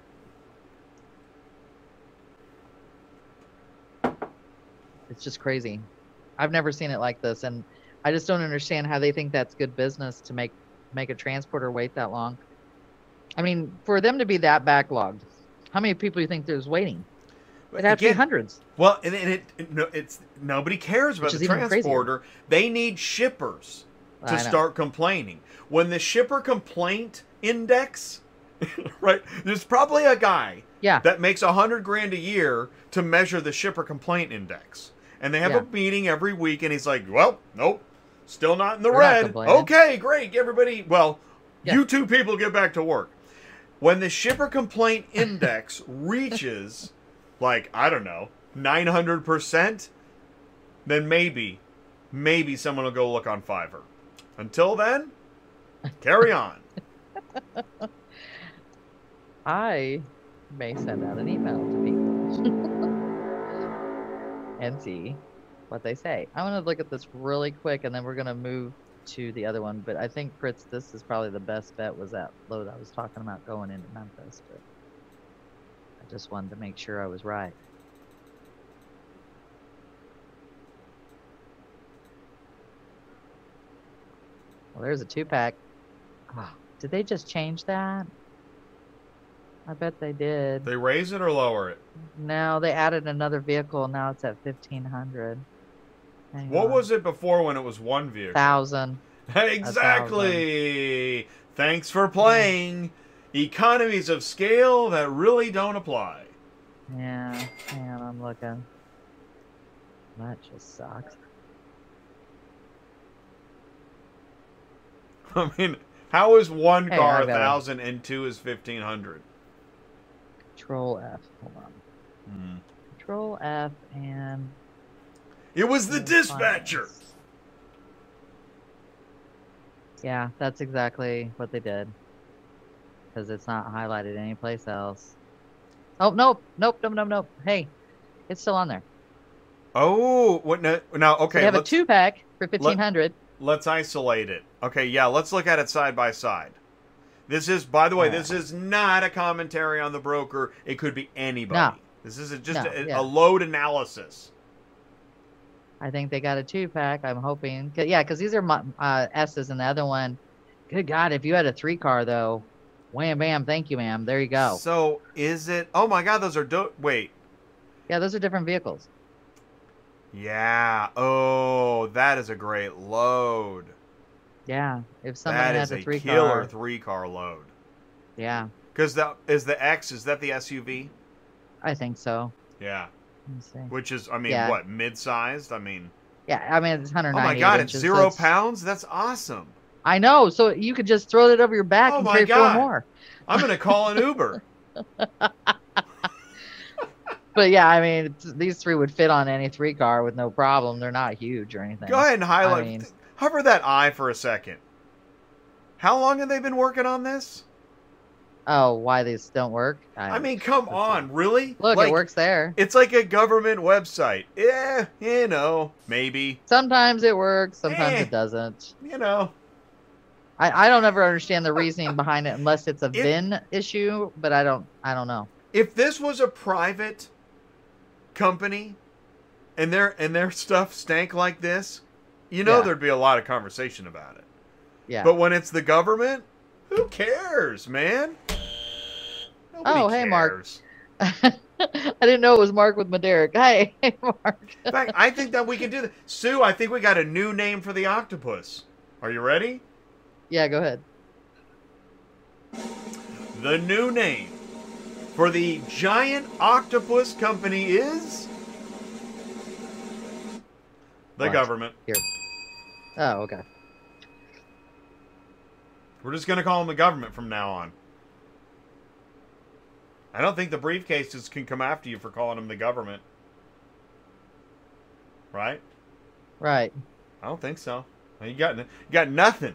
It's just crazy. I've never seen it like this, and I just don't understand how they think that's good business to make make a transporter wait that long. I mean, for them to be that backlogged, how many people do you think there's waiting? It'd have to be Again, hundreds. Well, and, and it, it no, it's nobody cares about Which is the even crazier. transporter. They need shippers to I know. start complaining. When the shipper complaint index, right? There's probably a guy Yeah. that makes a hundred grand a year to measure the shipper complaint index, and they have Yeah. a meeting every week, and he's like, "Well, nope, still not in the We're not red. complaining." Okay, great, everybody. Well, Yeah. you two people get back to work." When the shipper complaint index reaches, like, I don't know, nine hundred percent, then maybe, maybe someone will go look on Fiverr. Until then, carry on. I may send out an email to people and see what they say. I want to look at this really quick, and then we're going to move to the other one. But I think, Fritz, this is probably the best bet, was that load I was talking about going into Memphis. But I just wanted to make sure I was right. Well, there's a two-pack. Oh, did they just change that? I bet they did. They raise it or lower it? No, they added another vehicle. Now it's at fifteen hundred. Hang What on. was it before when it was one vehicle? Thousand. Exactly. Thanks for playing. Economies of scale that really don't apply. Yeah, hang on, I'm looking. That just sucks. I mean, how is one Hey, car I a got it. thousand and two is fifteen hundred? Control F. Hold on. Hmm. Control F and. It was the and dispatcher. finance. Yeah, that's exactly what they did. Because it's not highlighted anyplace else. Oh, nope, nope, nope, nope, nope. Hey, it's still on there. Oh, what? No, now, So okay. they have a let's, two pack for fifteen hundred. let's isolate it. Okay, yeah, let's look at it side by side. This is, by the way, this is not a commentary on the broker. It could be anybody. No. This is a, just No, a, yeah. a load analysis. I think they got a two pack. I'm hoping. 'Cause- yeah, because these are my, uh, S's, and the other one. Good God, if you had a three car though, wham bam, thank you, ma'am. There you go. So is it? Oh my God, those are do- wait. Yeah, those are different vehicles. Yeah. Oh, that is a great load. Yeah, if somebody That has is a a three killer car, three car load. Yeah, Because that is the X. Is that the S U V? I think so. Yeah. Let me see. Which is, I mean, Yeah. what, mid-sized? I mean, Yeah, I mean it's one oh hundred ninety-eight my God, it's inches, zero so it's- pounds? That's awesome. I know, so you could just throw it over your back Oh and my carry God. four more. I'm going to call an Uber. But yeah, I mean, it's, these three would fit on any three car with no problem. They're not huge or anything. Go ahead and highlight. I mean- hover that eye for a second. How long have they been working on this? Oh, why these don't work? I mean, come on, really? Look, Like, it works there. It's like a government website. Yeah, you know, maybe. Sometimes it works, sometimes Eh. it doesn't. You know. I, I don't ever understand the reasoning behind it unless it's a If- V I N issue, but I don't I don't know. If this was a private company and their and their stuff stank like this, you know Yeah. there'd be a lot of conversation about it. Yeah. But when it's the government, who cares, man? Nobody Oh, hey, Mark. cares. I didn't know it was Mark with Maderick. Hey, hey Mark. In fact, I think that we can do that. Sue, I think we got a new name for the octopus. Are you ready? Yeah, go ahead. The new name for the giant octopus company is the What? government. Here. Oh, okay. We're just going to call them the government from now on. I don't think the briefcases can come after you for calling them the government. Right? Right. I don't think so. You got, you got nothing.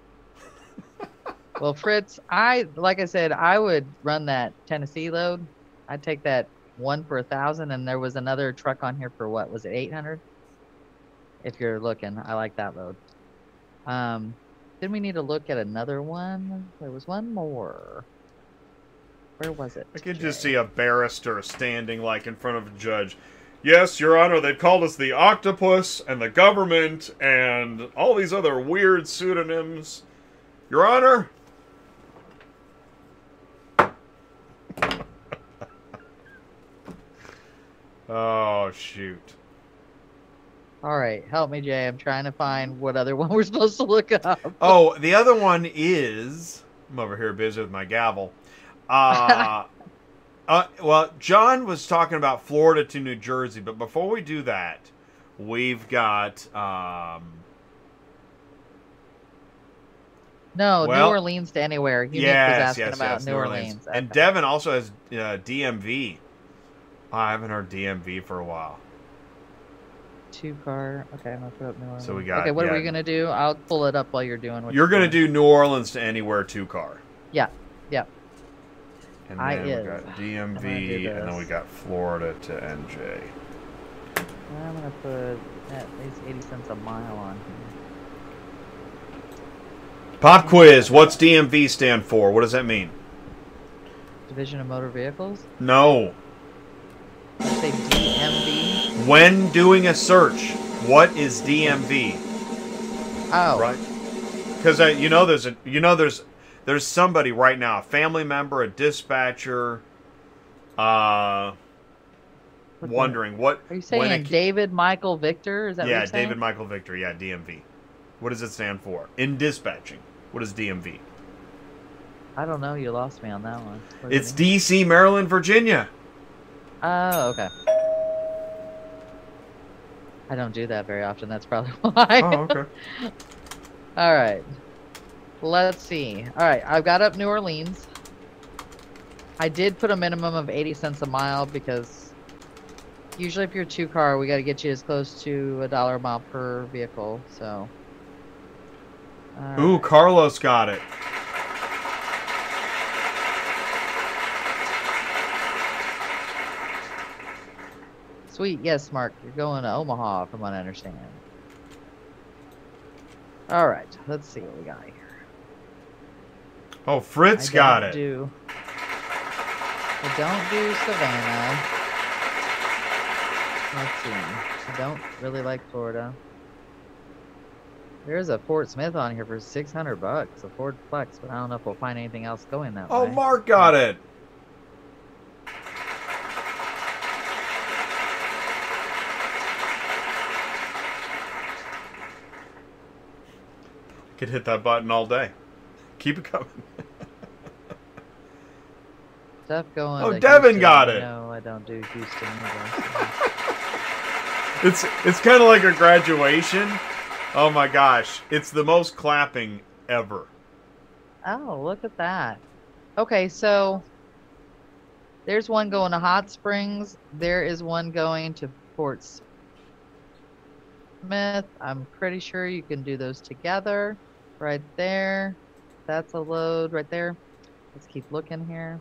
Well, Fritz, I like I said, I would run that Tennessee load. I'd take that one for a thousand, and there was another truck on here for what was it, eight hundred? If you're looking, I like that load. Um, then we need to look at another one. There was one more. Where was it? I could just Jay? see a barrister standing like in front of a judge. Yes, Your Honor, they've called us the octopus and the government and all these other weird pseudonyms. Your Honor? Oh, shoot. All right, help me, Jay. I'm trying to find what other one we're supposed to look up. Oh, the other one is... I'm over here busy with my gavel. Uh, uh, well, John was talking about Florida to New Jersey, but before we do that, we've got... Um, No, Well, New Orleans to anywhere. Unique was yes, asking yes, about yes, New Orleans. And Okay. Devin also has uh, D M V. Oh, I haven't heard D M V for a while. Two car. Okay, I'm gonna put up New Orleans. So we got- Okay, what yeah. are we gonna do? I'll pull it up while you're doing what You're going to doing. do New Orleans to anywhere two car. Yeah, yeah. And I then we is. got D M I'm gonna V, do and then this. we got Florida to N J. I'm gonna put at least eighty cents a mile on here. Pop quiz. What's D M V stand for? What does that mean? Division of Motor Vehicles. No. Did you say D M V? When doing a search, what is D M V? Oh, Right. Because uh, you know there's a you know there's there's somebody right now, a family member, a dispatcher, uh, What the- wondering what. Are you when saying it- David Michael Victor? Is that what Yeah, you're saying? David Michael Victor. Yeah, D M V. What does it stand for? In dispatching, what is D M V? I don't know. You lost me on that one. What does it It's mean? D C, Maryland, Virginia. Oh, okay. I don't do that very often. That's probably why. Oh, okay. All right. Let's see. All right, I've got up New Orleans. I did put a minimum of eighty cents a mile because usually if you're two car, we got to get you as close to a dollar a mile per vehicle. So. All Ooh, right. Carlos got it. Sweet. Yes, Mark. You're going to Omaha, from what I understand. All right. Let's see what we got here. Oh, Fritz I got don't it. Do, I don't do Savannah. Let's see. I don't really like Florida. There's a Fort Smith on here for six hundred bucks, a Ford Flex, but I don't know if we'll find anything else going that Oh, way. Mark got it. Could hit that button all day. Keep it coming. stuff going. Oh, to Devin Houston. got it. No, I don't do Houston either. It's it's kind of like a graduation. Oh my gosh, it's the most clapping ever. Oh, look at that. Okay, so there's one going to Hot Springs. There is one going to Fort Smith. I'm pretty sure you can do those together. Right there. That's a load right there. Let's keep looking here.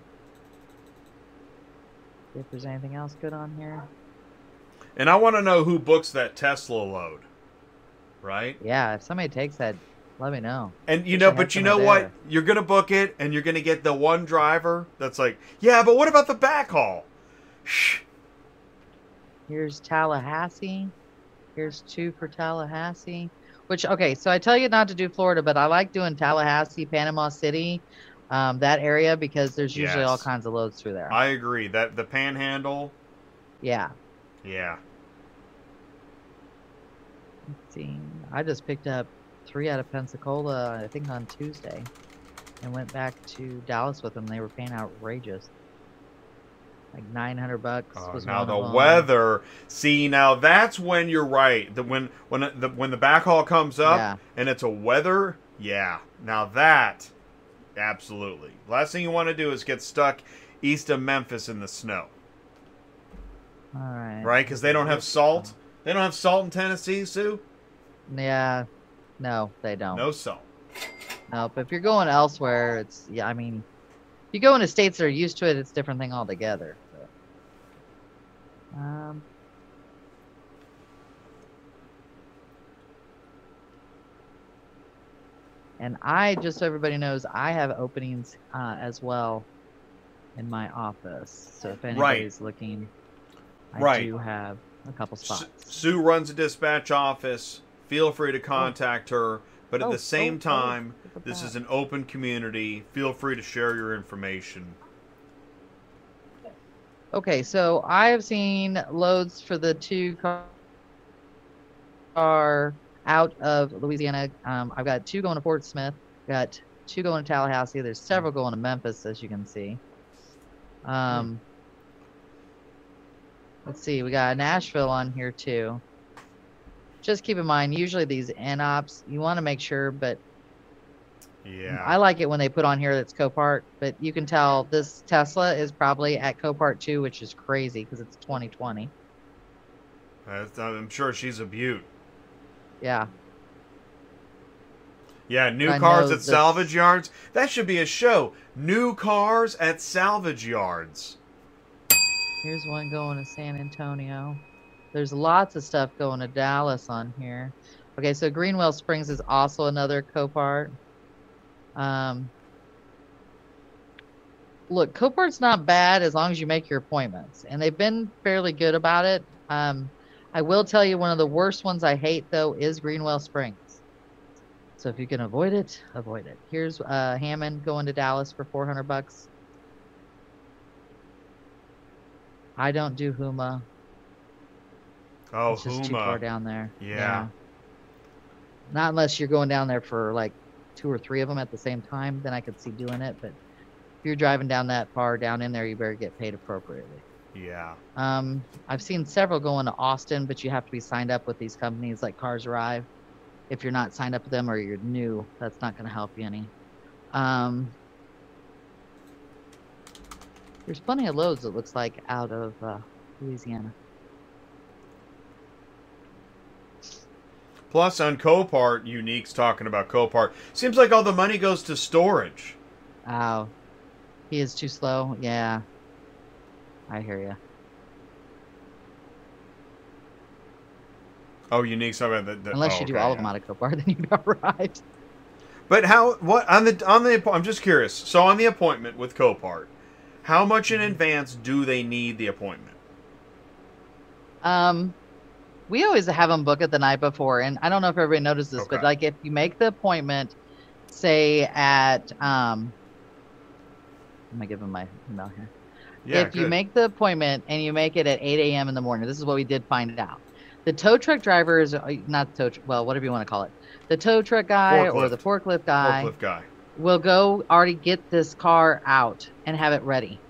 See if there's anything else good on here. And I want to know who books that Tesla load, right? Yeah, if somebody takes that, let me know. And you Wish know, I had but you somebody know what? there. You're gonna book it, and you're gonna get the one driver that's like, yeah, but what about the backhaul? Shh. Here's Tallahassee. Here's two for Tallahassee. Which, okay, so I tell you not to do Florida, but I like doing Tallahassee, Panama City, um, that area, because there's usually all Yes. kinds of loads through there. I agree. That the Panhandle, Yeah. yeah. Let's see. I just picked up three out of Pensacola, I think on Tuesday, and went back to Dallas with them. They were paying outrageous. Like nine hundred bucks. Oh, was now one the of them. weather. See, now that's when you're right. The when when the when the backhaul comes up Yeah. and it's a weather, yeah. Now that, absolutely. Last thing you want to do is get stuck east of Memphis in the snow, All right. right? Because they don't have salt. They don't have salt in Tennessee, Sue. Yeah. No, they don't. No salt. No, but if you're going elsewhere, it's, yeah, I mean, if you go into states that are used to it, it's a different thing altogether. So. Um, and I, just so everybody knows, I have openings uh, as well in my office. So if anybody's looking, I Right. do have a couple Su- spots. Sue runs a dispatch office. Feel free to contact her. But at Oh, the same oh, oh, time, look at this that. is an open community. Feel free to share your information. Okay, so I have seen loads for the two car, car out of Louisiana. Um, I've got two going to Fort Smith, got two going to Tallahassee. There's several going to Memphis, as you can see. Um, let's see, we got Nashville on here too. Just keep in mind, usually these N ops, you want to make sure, but Yeah. I like it when they put on here that's Copart, but you can tell this Tesla is probably at Copart too, which is crazy because it's twenty twenty. That's- I'm sure she's a beaut. Yeah. Yeah, new I cars know at salvage yards. That should be a show. New cars at salvage yards. Here's one going to San Antonio. There's lots of stuff going to Dallas on here. Okay, so Greenwell Springs is also another Copart. Um, look, Copart's not bad as long as you make your appointments, and they've been fairly good about it. Um, I will tell you one of the worst ones I hate, though, is Greenwell Springs. So if you can avoid it, avoid it. Here's uh, Hammond going to Dallas for four hundred bucks. I don't do Huma. Oh, It's just too far Huma. down there. Yeah. Not unless you're going down there for like two or three of them at the same time, then I could see doing it. But if you're driving down that far down in there, you better get paid appropriately. Yeah. Um, I've seen several going to Austin, but you have to be signed up with these companies like Cars Arrive. If you're not signed up with them or you're new, that's not going to help you any. Um, there's plenty of loads, it looks like, out of uh, Louisiana. Plus, on Copart, Unique's talking about Copart. Seems like all the money goes to storage. Oh, he is too slow. Yeah, I hear you. Oh, Unique's talking about the. the Unless oh, you do okay, all of them yeah. out of Copart, then you'd be all right. But how? What on the on the? I'm just curious. So on the appointment with Copart, how much in advance do they need the appointment? Um, we always have them book it the night before, and I don't know if everybody noticed this, but Okay. like if you make the appointment, say at um, I'm gonna give them my email here. Yeah, if you good. make the appointment and you make it at eight a m in the morning, this is what we did find out. The tow truck driver is uh, not the tow, tr- well, whatever you want to call it. The tow truck guy or Forklift. the forklift guy forklift guy. will go already get this car out and have it ready.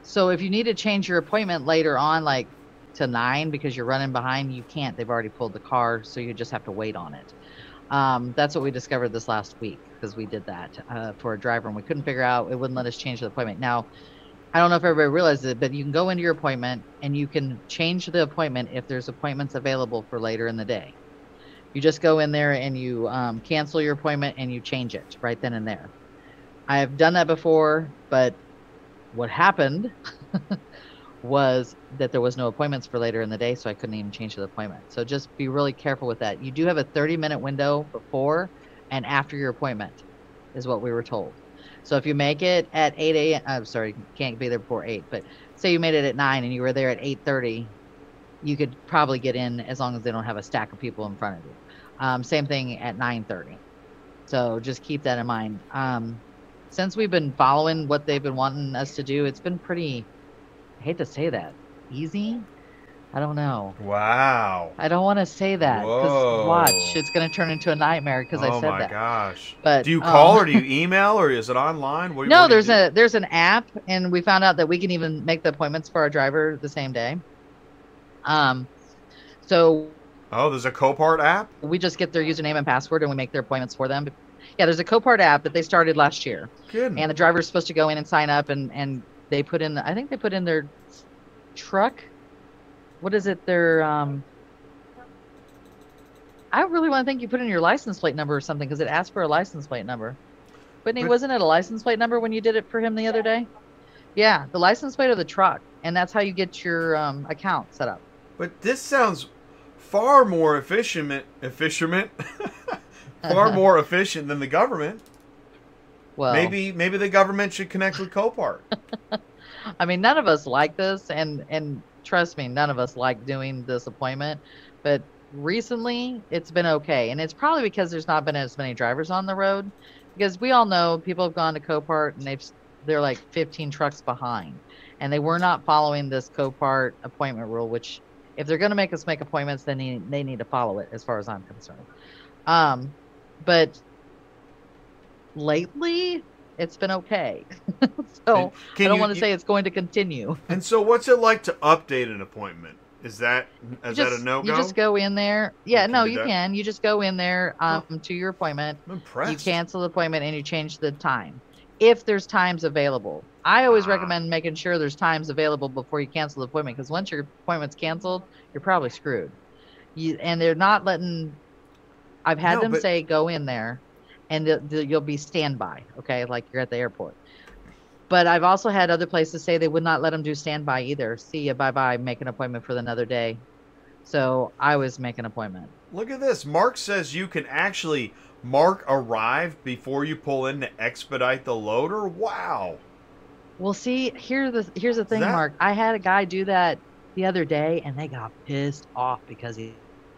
So if you need to change your appointment later on, like to nine because you're running behind, you can't. They've already pulled the car, so you just have to wait on it. Um, that's what we discovered this last week because we did that uh, for a driver, and we couldn't figure out, it wouldn't let us change the appointment. Now, I don't know if everybody realizes it, but you can go into your appointment and you can change the appointment if there's appointments available for later in the day. You just go in there and you um, cancel your appointment and you change it right then and there. I have done that before, but what happened was that there was no appointments for later in the day, so I couldn't even change the appointment. So just be really careful with that. You do have a thirty minute window before and after your appointment is what we were told. So if you make it at eight a m, I'm sorry, can't be there before eight, but say you made it at nine and you were there at eight thirty, you could probably get in as long as they don't have a stack of people in front of you. Um, same thing at nine thirty. So just keep that in mind. Um, since we've been following what they've been wanting us to do, it's been pretty, I hate to say that, easy? I don't know. Wow. I don't want to say that because Whoa. watch, it's going to turn into a nightmare because I Oh said my that. gosh. But do you call um, or do you email or is it online? What, no, what do you there's do? a there's an app, and we found out that we can even make the appointments for our driver the same day. Um, so Oh, there's a Copart app? we just get their username and password, and we make their appointments for them. Yeah, there's a Copart app that they started last year, Good. and the driver's supposed to go in and sign up, and and they put in, I think they put in their truck. What is it? Their um. I really want to think you put in your license plate number or something because it asked for a license plate number. Whitney, But- wasn't it a license plate number when you did it for him the other day? Yeah, the license plate of the truck, and that's how you get your um, account set up. But this sounds far more efficient, efficient, far more efficient than the government. Well, Maybe maybe the government should connect with Copart. I mean, none of us like this, and and trust me, none of us like doing this appointment. But recently, it's been okay, and it's probably because there's not been as many drivers on the road. Because we all know people have gone to Copart and they've they're like fifteen trucks behind, and they were not following this Copart appointment rule. Which, if they're going to make us make appointments, then they, they need to follow it, as far as I'm concerned. Um, but lately, it's been okay. So Can I don't you- want to you- say it's going to continue. And so, what's it like to update an appointment? Is that is just, that a no go? You just go in there. Yeah, can no, do you that? can. You just go in there um, to your appointment. I'm impressed. You cancel the appointment and you change the time. If there's times available. I always Ah. recommend making sure there's times available before you cancel the appointment, because once your appointment's canceled, you're probably screwed. You, and they're not letting, I've had No, them but- say go in there and the, the, you'll be standby, okay, like you're at the airport. But I've also had other places say they would not let them do standby either. See ya, bye-bye, make an appointment for another day. So I was making an appointment. Look at this. Mark says you can actually mark arrived before you pull in to expedite the loader. Wow. Well, see, here the here's the thing, that- Mark. I had a guy do that the other day, and they got pissed off because he.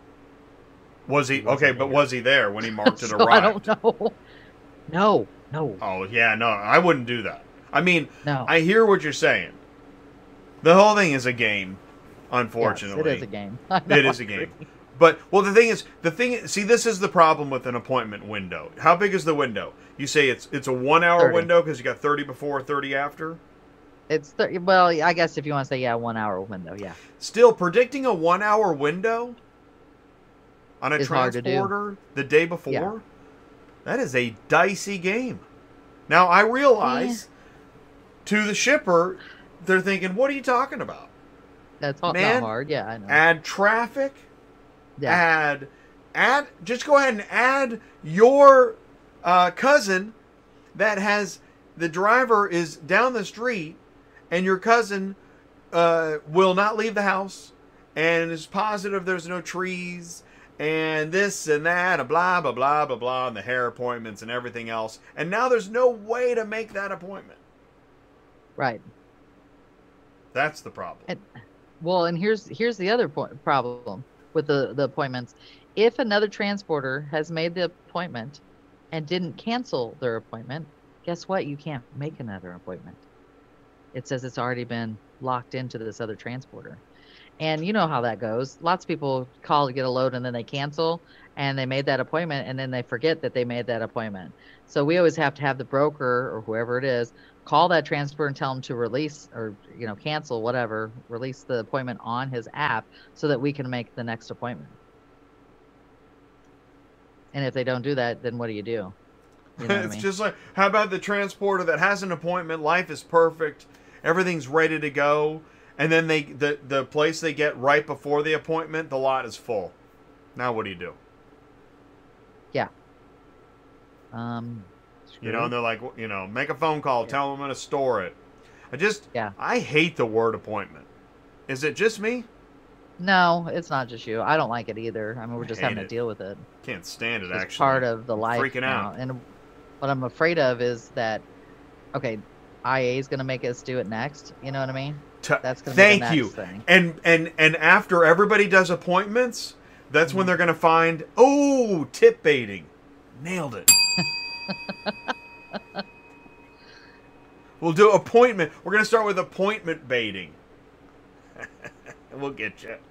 Was he He wasn't okay? But there. was he there when he marked it So arrived? I don't know. No, no, Oh yeah, no, I wouldn't do that. I mean, no. I hear what you're saying. The whole thing is a game, Yes, unfortunately. it is a game. I know, It is I a game. agree. But well, the thing is, the thing. See, this is the problem with an appointment window. How big is the window? You say it's it's a one hour thirty. window because you got thirty before, thirty after. It's thirty, well, I guess if you want to say yeah, one hour window, yeah. Still, predicting a one hour window on a It's hard to do. transporter the day before, Yeah. that is a dicey game. Now I realize to the shipper, they're thinking, "What are you talking about? That's not, Man, not hard. Yeah, I know. Add traffic." yeah, add add just go ahead and add your uh, cousin that has the driver is down the street and your cousin uh, will not leave the house and is positive there's no trees and this and that and blah blah blah blah blah and the hair appointments and everything else, and now there's no way to make that appointment. right. That's the problem. And, well, and here's here's the other po- problem with the the appointments. If another transporter has made the appointment and didn't cancel their appointment, guess what? You can't make another appointment. It says it's already been locked into this other transporter. And you know how that goes. Lots of people call to get a load and then they cancel and they made that appointment and then they forget that they made that appointment. So we always have to have the broker or whoever it is call that transporter and tell them to release or, you know, cancel, whatever, release the appointment on his app so that we can make the next appointment. And if they don't do that, then what do you do? You know what It's I mean? just like, how about the transporter that has an appointment, life is perfect, everything's ready to go, and then they the, the place they get right before the appointment, the lot is full. Now what do you do? Yeah. Um, You know, and they're like, you know, make a phone call, Yeah. tell them I'm going to store it. I just, Yeah. I hate the word appointment. Is it just me? No, it's not just you. I don't like it either. I mean, we're just hate having it. to deal with it. Can't stand it, It's actually. part of the I'm life freaking now. out. And what I'm afraid of is that, okay, I A is going to make us do it next. You know what I mean? T- That's going to be the Thank next you. thing. And, and, and after everybody does appointments, that's when they're going to find, oh, tip baiting. Nailed it. We'll do appointment. We're going to start with appointment baiting. We'll get you.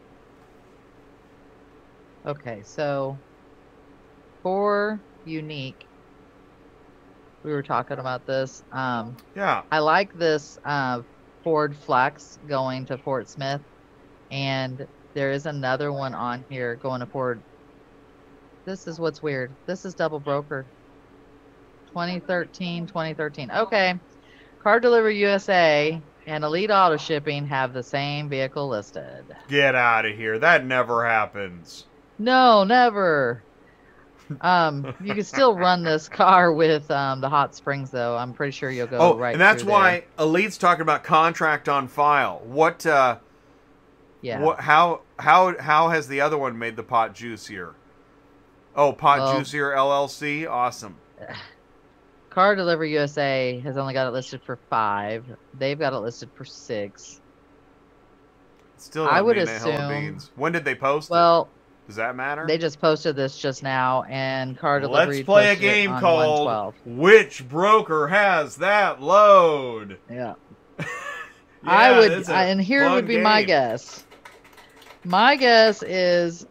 Okay, so for unique, we were talking about this. Um, Yeah. I like this uh, Ford Flex going to Fort Smith, and there is another one on here going to Ford. This is what's weird. This is double broker. twenty thirteen, twenty thirteen. Okay. Car Delivery U S A and Elite Auto Shipping have the same vehicle listed. Get out of here. That never happens. No, never. Um, you can still run this car with um, the hot springs, though. I'm pretty sure you'll go Oh, right and that's through why there. Elite's talking about contract on file. What, uh, Yeah. what, how, how, how has the other one made the pot juicier? Oh, Pot Well- Juicier L L C? Awesome. Car Delivery U S A has only got it listed for five. They've got it listed for six. Still I don't would mean a hell of assume- beans. When did they post it? Well, Does that matter? they just posted this just now, and Car Delivery Let's play a posted it game on called one twelve. Which Broker Has That Load? Yeah. Yeah, I would, that's a I, and here fun would be my game. guess. My guess is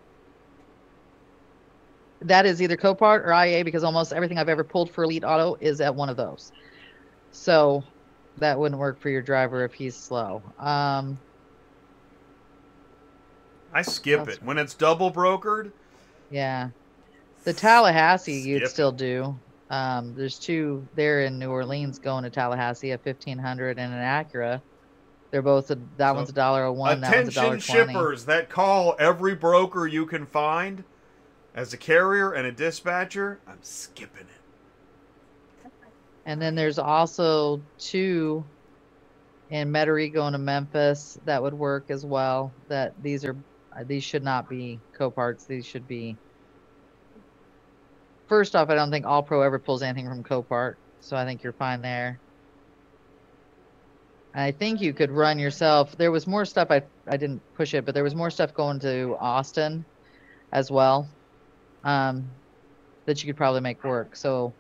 that is either Copart or I A, because almost everything I've ever pulled for Elite Auto is at one of those. So that wouldn't work for your driver if he's slow. Um, I skip That's- it. When it's double brokered, yeah. The Tallahassee you'd Skip. still do. Um, there's two there in New Orleans going to Tallahassee, a fifteen hundred and an Acura. They're both, a, that So, one's a dollar oh one, that one's a dollar attention twenty. shippers that call every broker you can find as a carrier and a dispatcher, I'm skipping it. And then there's also two in Metairie going to Memphis that would work as well. That these are uh, these should not be Coparts. These should be. First off, I don't think All Pro ever pulls anything from Copart, so I think you're fine there. I think you could run yourself. There was more stuff. I I didn't push it, but there was more stuff going to Austin as well, um, that you could probably make work. So.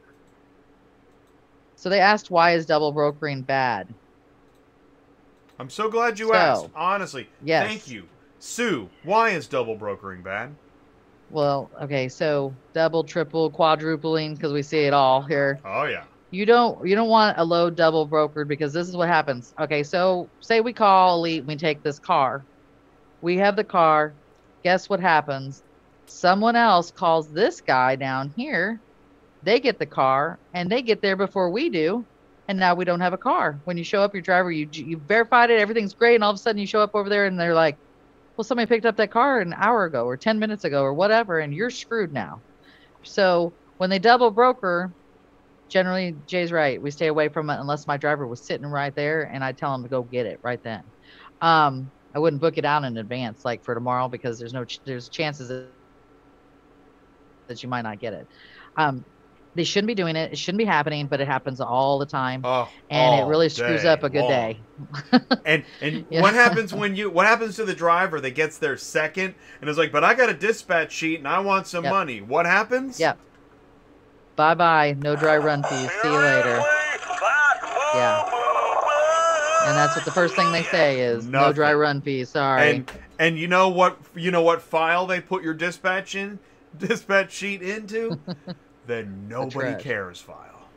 So they asked, why is double brokering bad? I'm so glad you So, asked. Honestly, yes. thank you. Sue, why is double brokering bad? Well, okay, so double, triple, quadrupling, because we see it all here. Oh, yeah. You don't you don't want a load double brokered, because this is what happens. Okay, so say we call Elite, we take this car. We have the car. Guess what happens? Someone else calls this guy down here. They get the car, and they get there before we do, and now we don't have a car. When you show up, your driver, you you verified it, everything's great, and all of a sudden you show up over there, and they're like, well, somebody picked up that car an hour ago or ten minutes ago or whatever, and you're screwed now. So when they double broker, generally, Jay's right. We stay away from it unless my driver was sitting right there, and I tell him to go get it right then. Um, I wouldn't book it out in advance, like for tomorrow, because there's no ch- there's chances that, that you might not get it. Um, they shouldn't be doing it. It shouldn't be happening, but it happens all the time, Oh, and it all really screws day up a good long. day. And and Yeah. what happens when you what happens to the driver that gets there second and is like, but I got a dispatch sheet and I want some Yep. money. What happens? Yep. Bye bye. No dry run fees. See you later. Yeah. And that's what the first thing they say is no Nothing. dry run fees. Sorry. And and you know what you know what file they put your dispatch in dispatch sheet into? The nobody trash. cares file.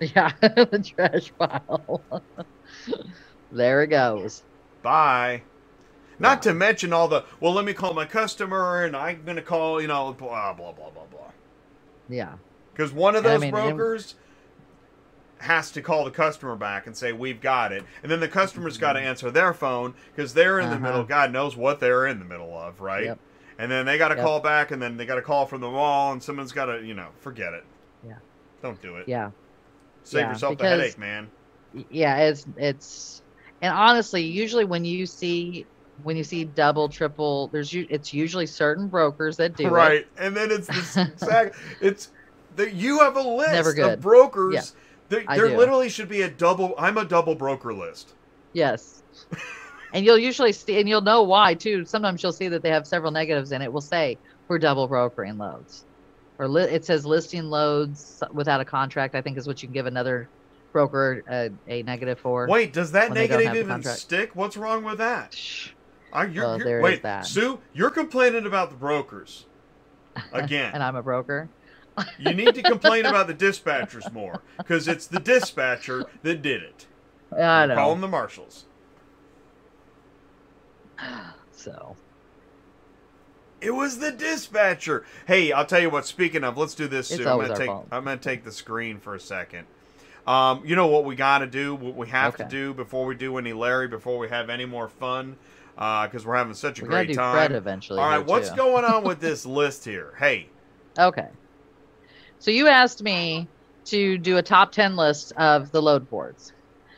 Yeah, the trash pile. There it goes. Bye. Not to mention all the, well, let me call my customer, and I'm going to call, you know, blah, blah, blah, blah, blah. Yeah. Because one of And I those mean, brokers has to call the customer back and say, we've got it. And then the customer's got to answer their phone because they're in the Uh-huh. middle. God knows what they're in the middle of, right? Yep. And then they got to Yep. call back, and then they got to call from the mall, and someone's got to, you know, forget it. Yeah. Don't do it. Yeah. Save Yeah, yourself the because- headache, man. Yeah, it's it's and honestly, usually when you see when you see double, triple, there's u- it's usually certain brokers that do it. Right. And then it's this exact, it's, the, you have a list Never good. of brokers. Yeah, There, I there do. literally should be a double, I'm a double broker list. Yes. And you'll usually see, and you'll know why too. Sometimes you'll see that they have several negatives in it. Will say we're double brokering loads, or li- it says listing loads without a contract. I think is what you can give another broker a, a negative for. Wait, does that when they don't negative have the even contract. stick? What's wrong with that? Shh. Are you're, Well, you're, there is wait, that. Sue, you're complaining about the brokers again. And I'm a broker. You need to complain about the dispatchers more because it's the dispatcher that did it. I know. Call them the marshals. So It was the dispatcher. Hey, I'll tell you what. Speaking of, let's do this. It's Sue. I'm always gonna our take. fault. I'm gonna take the screen for a second. Um, you know what we got to do? What we have to Okay. do before we do any Larry, before we have any more fun, because we're having such a we gotta great do time. Fred eventually. All right, here, what's too. going on with this list here? Hey, Okay. So you asked me to do a top ten list of the load boards.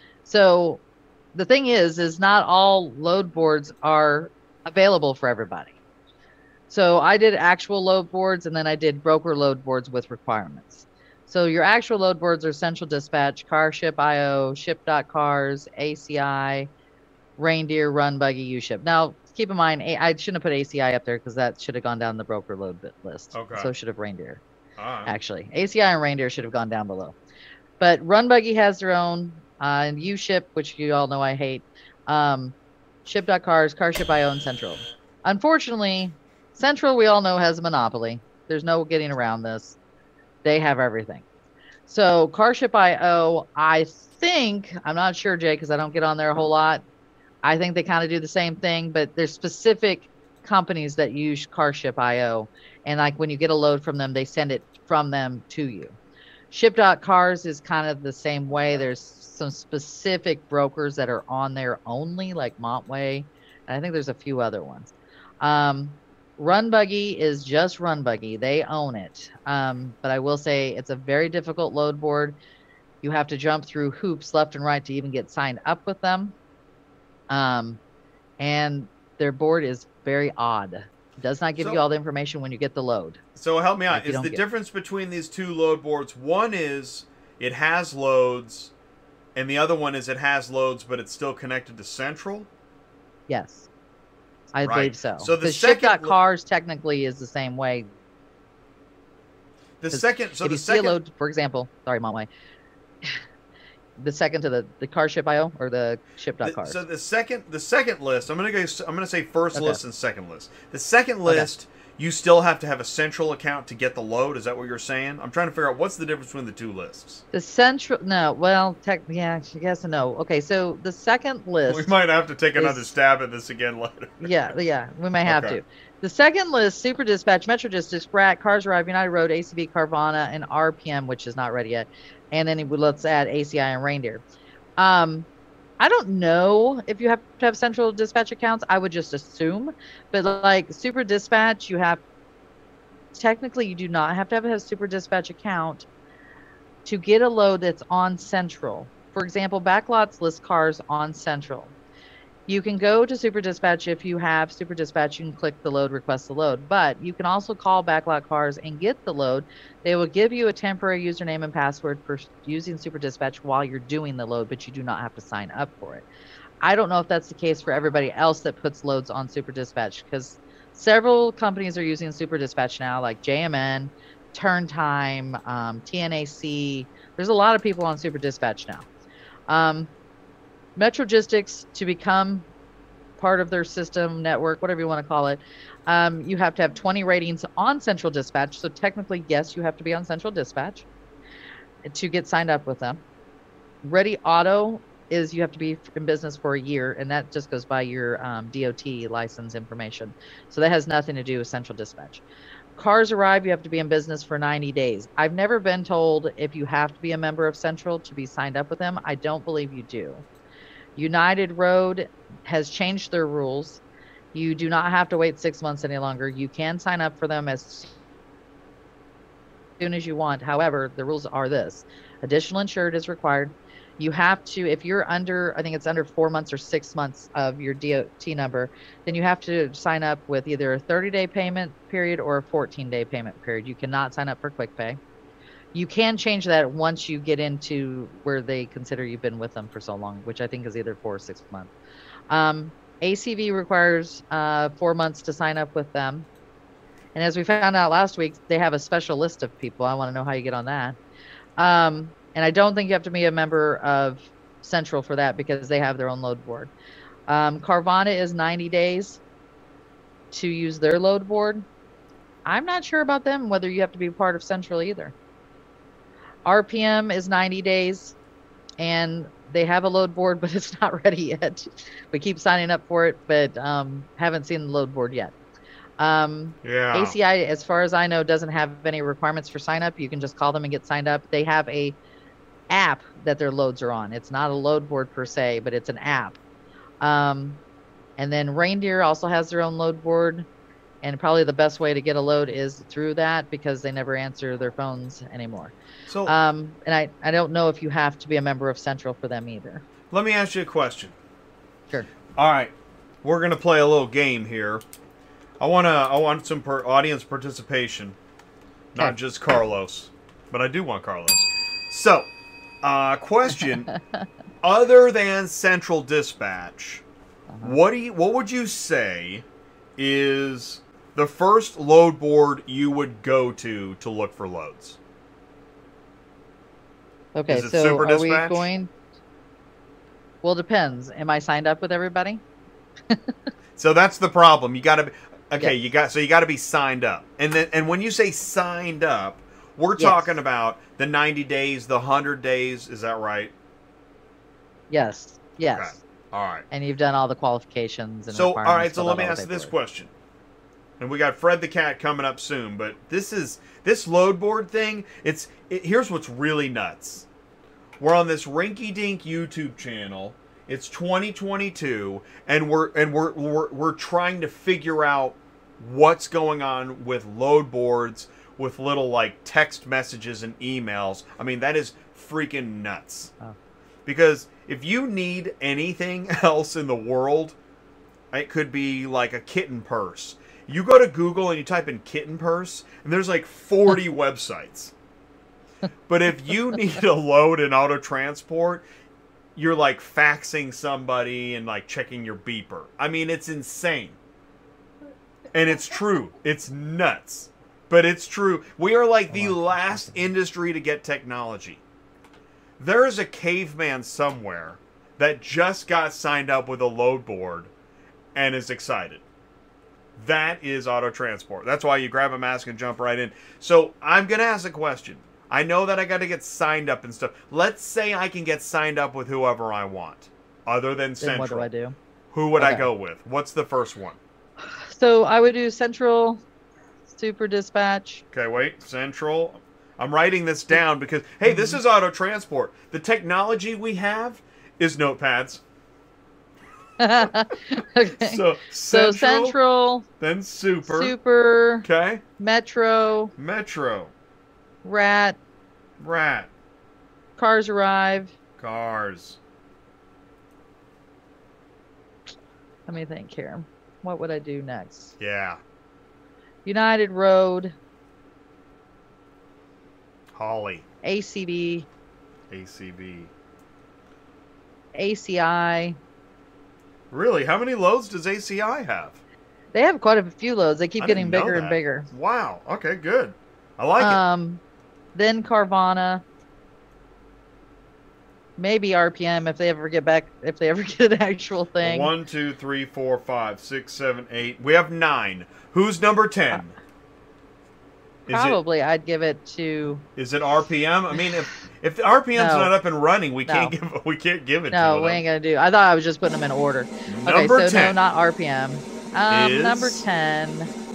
So the thing is, is not all load boards are available for everybody. So I did actual load boards and then I did broker load boards with requirements. So your actual load boards are Central Dispatch, CarShip dot I O, Ship dot Cars, A C I, Reindeer, Run Buggy, U-Ship. Now, keep in mind, A- I shouldn't have put A C I up there because that should have gone down the broker load bit list. Okay. So should have Reindeer. all right. Actually, A C I and Reindeer should have gone down below. But Run Buggy has their own, uh, and U-Ship, which you all know I hate, um, Ship dot Cars, CarShip dot I O, and Central. Unfortunately, Central, we all know, has a monopoly. There's no getting around this. They have everything. So CarShip dot I O, I think, I'm not sure, Jay, because I don't get on there a whole lot. I think they kind of do the same thing, but there's specific companies that use CarShip dot I O. And like when you get a load from them, they send it from them to you. Ship dot Cars is kind of the same way. There's some specific brokers that are on there only, like Montway. And I think there's a few other ones. Um, Run Buggy is just Run Buggy. They own it. Um, but I will say it's a very difficult load board. You have to jump through hoops left and right to even get signed up with them. Um, and their board is very odd. It does not give So- you all the information when you get the load. So help me out. Like you Is don't the get- difference between these two load boards? One is it has loads, and the other one is it has loads, but it's still connected to Central. Yes. I Right. believe so. So the Because Ship dot second lo- Cars technically is the same way. The 'Cause second, so if the you see second, a load, for example, sorry, Montway. The second to the the CarShip dot I O or the Ship dot the- Cars. so the second, the second list. I'm gonna go. I'm gonna say first Okay. list and second list. The second list, you still have to have a Central account to get the load. Is that what you're saying? I'm trying to figure out what's the difference between the two lists. The central, no, well, tech, yeah, yes and no. Okay, so the second list. We might have to take another is- stab at this again later. Yeah, yeah, we may have Okay. to. The second list: Super Dispatch, Metro Dispatch, Brat, Cars Arrive, United Road, A C B, Carvana, and R P M, which is not ready yet. And then we- let's add A C I and Reindeer. Um, I don't know if you have to have Central Dispatch accounts. I would just assume, but like Super Dispatch, you have technically you do not have to have a Super Dispatch account to get a load that's on Central. For example, Backlots list cars on Central. You can go to Super Dispatch if you have Super Dispatch. You can click the load, request the load, but you can also call Backlot Cars and get the load. They will give you a temporary username and password for using Super Dispatch while you're doing the load, but you do not have to sign up for it. I don't know if that's the case for everybody else that puts loads on Super Dispatch, because several companies are using Super Dispatch now, like J M N, Turn Time, um, T N A C. There's a lot of people on Super Dispatch now. Um, Metrogistics, to become part of their system, network, whatever you want to call it, um, you have to have twenty ratings on Central Dispatch. So technically, yes, you have to be on Central Dispatch. to get signed up with them. Ready Auto is you have to be in business for a year, and that just goes by your um, D O T license information. So that has nothing to do with Central Dispatch. Cars Arrive, you have to be in business for ninety days. I've never been told if you have to be a member of Central to be signed up with them. I don't believe you do. United Road has changed their rules. You do not have to wait six months any longer. You can sign up for them as soon as you want. However, the rules are this. Additional insured is required. You have to, if you're under, I think it's under four months or six months of your D O T number, then you have to sign up with either a thirty-day payment period or a fourteen-day payment period. You cannot sign up for quick pay. You can change that once you get into where they consider you've been with them for so long, which I think is either four or six months. Um, A C V requires uh, four months to sign up with them. And as we found out last week, they have a special list of people. I want to know how you get on that. Um, and I don't think you have to be a member of Central for that because they have their own load board. Um, Carvana is ninety days to use their load board. I'm not sure about them, whether you have to be part of Central either. R P M is ninety days, and they have a load board, but it's not ready yet. We keep signing up for it, but um, haven't seen the load board yet. Um, Yeah. A C I, as far as I know, doesn't have any requirements for sign up. You can just call them and get signed up. They have a app that their loads are on. It's not a load board per se, but it's an app. Um, and then Reindeer also has their own load board, and probably the best way to get a load is through that because they never answer their phones anymore. So Um, and I, I don't know if you have to be a member of Central for them either. let me ask you a question. Sure. All right, we're gonna play a little game here. I wanna, I want some per audience participation, not Okay. just Carlos, but I do want Carlos. So, uh, question: other than Central Dispatch, Uh-huh. what do you, what would you say is the first load board you would go to to look for loads? Okay, Is it so Super are we Dispatch? going? Well, depends. Am I signed up with everybody? So that's the problem. You got to be okay. Yes. You got so you got to be signed up, and then and when you say signed up, we're Yes. talking about the ninety days, the hundred days. Is that right? Yes. Yes. Okay. All right. And you've done all the qualifications and So all requirements, right. So filled let out me all the ask this paperwork. question, and we got Fred the Cat coming up soon. But this is this load board thing. It's it, here's what's really nuts. We're on this rinky-dink YouTube channel. It's twenty twenty-two, and we're and we're we're we're trying to figure out what's going on with load boards, with little like text messages and emails. I mean, that is freaking nuts. Oh. Because if you need anything else in the world, it could be like a kitten purse. You go to Google and you type in kitten purse, and there's like forty websites. But if you need a load in auto transport, you're like faxing somebody and like checking your beeper. I mean, it's insane. And it's true. It's nuts. But it's true. We are like the last industry to get technology. There is a caveman somewhere that just got signed up with a load board and is excited. That is auto transport. That's why you grab a mask and jump right in. So I'm going to ask a question. I know that I got to get signed up and stuff. Let's say I can get signed up with whoever I want, other than Then Central. what do I do? Who would I Okay. go with? What's the first one? So I would do Central, Super Dispatch. Okay, wait. Central. I'm writing this down because, hey, this is auto transport. The technology we have is notepads. Okay. So, So Central, Central, then Super. Super, Okay. Metro, Metro. Rat, Rat. Cars Arrive. Cars. Let me think here. What would I do next? Yeah. United Road, Holly. A C B, A C B. A C I. Really? How many loads does A C I have? They have quite a few loads. They keep I getting didn't know bigger and that. bigger. Wow. Okay, good. I like it. Um, then Carvana. Maybe R P M if they ever get back, if they ever get an actual thing. One, two, three, four, five, six, seven, eight. We have nine. Who's number ten? Is it Probably I'd give it to. is it R P M? I mean, if If the R P M's No. not up and running, we No. can't give we can't give it No, to we them. ain't gonna do. I thought I was just putting them in order. Number okay, so ten. no, not R P M. Um, Is- number ten.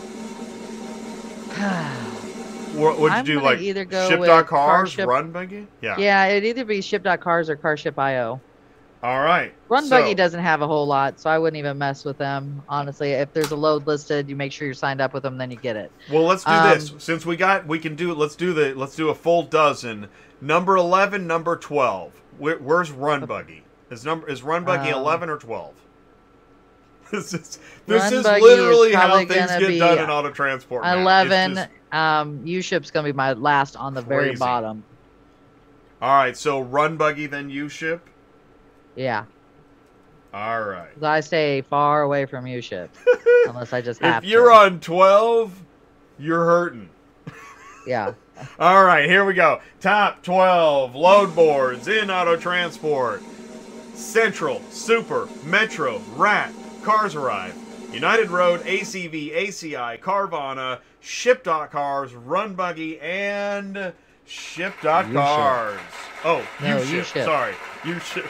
What would you I'm do? gonna Like either go ship with dot car cars, ship- run buggy? Yeah. Yeah, it'd either be ship.cars or carship dot I O. All right. Run so, Buggy doesn't have a whole lot, so I wouldn't even mess with them. Honestly, if there's a load listed, you make sure you're signed up with them, then you get it. Well, let's do Um, this. Since we got, we can do. Let's do the. Let's do a full dozen. Number eleven, number twelve. Where, where's Run Buggy? Is number is Run Buggy Um, eleven or twelve? This is this Run is Buggy literally is how probably things gonna get be done in auto transport. now. It's eleven. just- Um, U-Ship's gonna be my last on the very Crazy. bottom. all right, so Run Buggy, then U ship. Yeah, All right. 'cause I stay far away from U-Ship unless I just have If you're to. on twelve, you're hurting. Yeah. All right, here we go. Top twelve load boards in auto transport. Central, Super, Metro, Rat, Cars Arrive, United Road, A C V, A C I, Carvana, Ship.Cars, Run Buggy, and Ship.Cars. Oh, No, U-Ship. U-Ship. Sorry, U-Ship.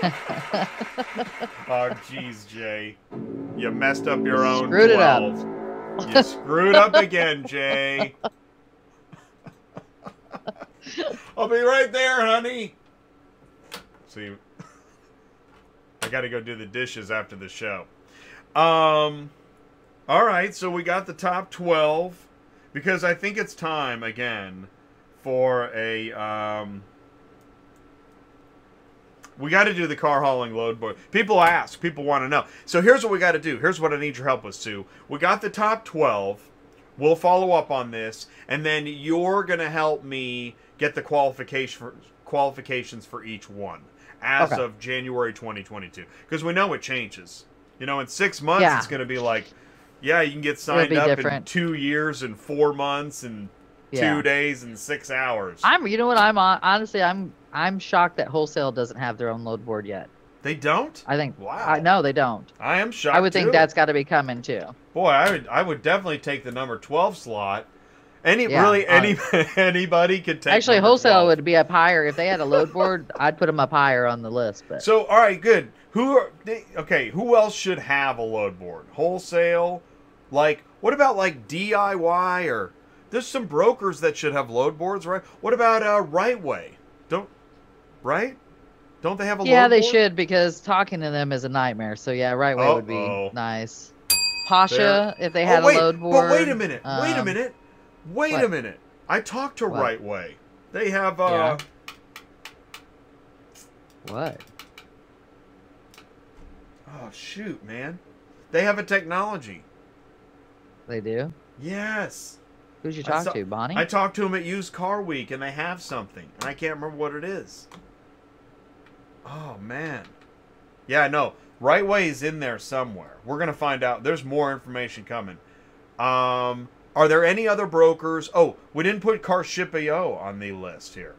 Oh, jeez, Jay. You messed up your own Screwed it up. twelve. You screwed up again, Jay. I'll be right there, honey. See, I got to go do the dishes after the show. Um, all right, so we got the top twelve because I think it's time again for a. Um, we got to do the car hauling load board. People ask, people want to know. So here's what we got to do. Here's what I need your help with, Sue. We got the top twelve. We'll follow up on this, and then you're going to help me get the qualification for, qualifications for each one as Okay. of January twenty twenty-two. Because we know it changes. You know, in six months, Yeah. it's going to be like, yeah, you can get signed be up in different. two years and four months and Yeah. two days and six hours. I'm. You know what? I'm on. Honestly, I'm. I'm shocked that wholesale doesn't have their own load board yet. They don't? I think. Wow. I know they don't. I am shocked. I would think too. that's got to be coming too. Boy, I would I would definitely take the number twelve slot. Any Yeah, really uh, any anybody could take. Actually, number wholesale twelve. would be up higher if they had a load board. I'd put them up higher on the list. But So, all right, good. Who are they, okay? Who else should have a load board? Wholesale, like what about like D I Y or there's some brokers that should have load boards, right? What about uh, Right Way? Don't right? Don't they have a yeah, load they board? should because talking to them is a nightmare. So yeah, right way would Uh-oh. be nice. Pasha, There- if they had oh, wait, a load board. But wait a minute. wait a um, minute. Wait a what? minute. I talked to What? Right Way. They have uh What? oh shoot, man. They have a technology. They do? Yes. Who'd you I talk saw- to, Bonnie? I talked to them at Used Car Week, and they have something, and I can't remember what it is. Oh man, yeah, no, Right Way is in there somewhere. We're gonna find out. There's more information coming. Um, are there any other brokers? Oh, we didn't put Carship.io on the list here.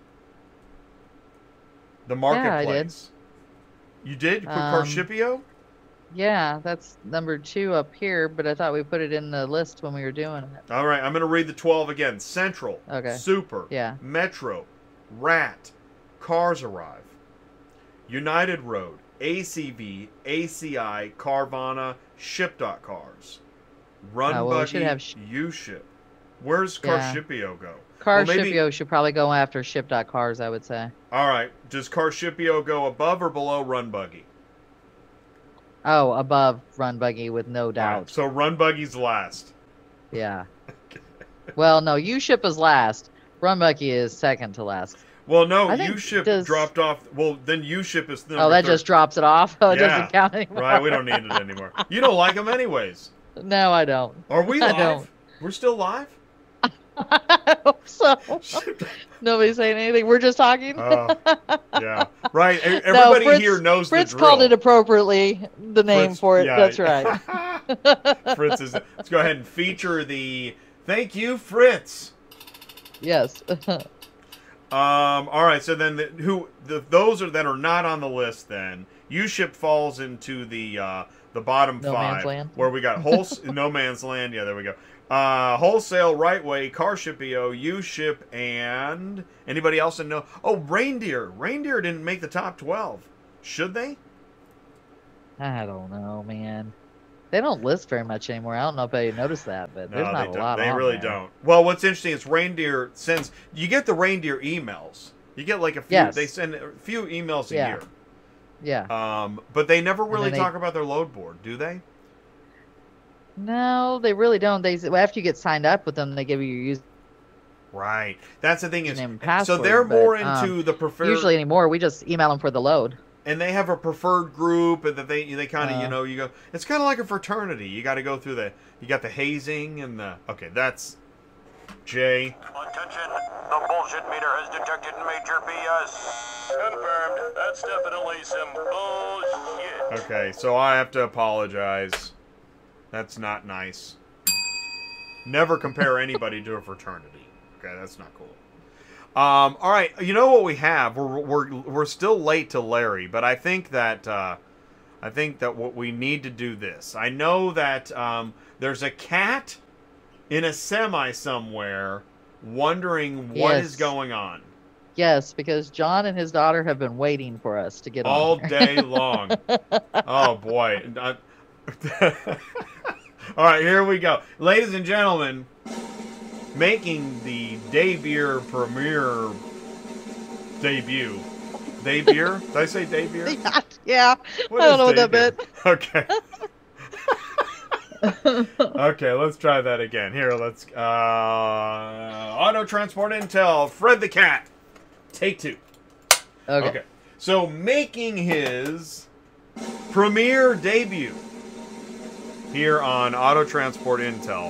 The I did. marketplace. You did? You put Um, Carship.io? Yeah, that's number two up here, but I thought we put it in the list when we were doing it. All right, I'm gonna read the twelve again. Central, Okay. Super, Yeah. Metro, Rat, Cars Arrive, United Road, A C V, A C I, Carvana, Ship.Cars, Run Oh, well, we Buggy, should have sh- U-Ship. Where's Yeah. Carshipio go? Car Well, maybe- Shipio should probably go after ship.cars, I would say. All right, does Carshipio go above or below Run Buggy? Oh, above Run Buggy with no All right, doubt. so Run Buggy's last. Yeah. Well, no, U-Ship is last. Run Buggy is second to last. Well, no, I think U-Ship does- dropped off. Well, then U-Ship is number Oh, that third. just drops it off. Oh, it Yeah, doesn't count anymore. Right, we don't need it anymore. You don't like them anyways. No, I don't. Are we I live? don't. We're still live? I hope so. Nobody's saying anything. We're just talking. Oh, yeah. Right. e- Everybody Fritz- here knows Fritz the drill. called it appropriately, the name Fritz- for it. yeah. That's right. Fritz is. Let's go ahead and feature the. Thank you, Fritz. Yes. Um. All right. So then, the, who the those are that are not on the list? Then U-Ship falls into the uh, the bottom No five, Man's Land? where we got whole No Man's Land. Yeah, there we go. Uh, Wholesale, Right Way, Carshipio, U-Ship, and anybody else in no? Oh, Reindeer. Reindeer didn't make the top twelve. Should they? I don't know, man. They don't list very much anymore. I don't know if you noticed that, but there's No, not they a don't. lot They on really there. don't. Well, what's interesting is Reindeer sends. You get the Reindeer emails. You get like a few. Yes. They send a few emails a Yeah. year. Yeah. Um, but they never And really then they- talk about their load board, do they? No, they really don't. They well, after you get signed up with them, they give you your use. Right. That's the thing is, Username and so password, they're more but, um, into the preferred. Usually anymore, we just email them for the load. And they have a preferred group, and that they they kind of you Uh. know you go. It's kind of like a fraternity. You got to go through the. You got the hazing and the. Okay, that's Jay. Attention, the bullshit meter has detected major B S. Confirmed. That's definitely some bullshit. Okay, so I have to apologize. That's not nice. Never compare anybody to a fraternity. Okay, that's not cool. Um, all right, you know what we have? We're we're we're still late to Larry, but I think that uh, I think that what we need to do this. I know that um, there's a cat in a semi somewhere, wondering what is Yes. going on Yes, because John and his daughter have been waiting for us to get all on. day long. Oh boy. I- All right, here we go. Ladies and gentlemen, making the debut premiere debut. Debut? Did I say debut? yeah, What I don't is know what that debut? meant. Okay. Okay, let's try that again. Here, let's uh Auto Transport Intel, Fred the Cat. Take two. Okay. Okay. So making his premiere debut here on Auto Transport Intel.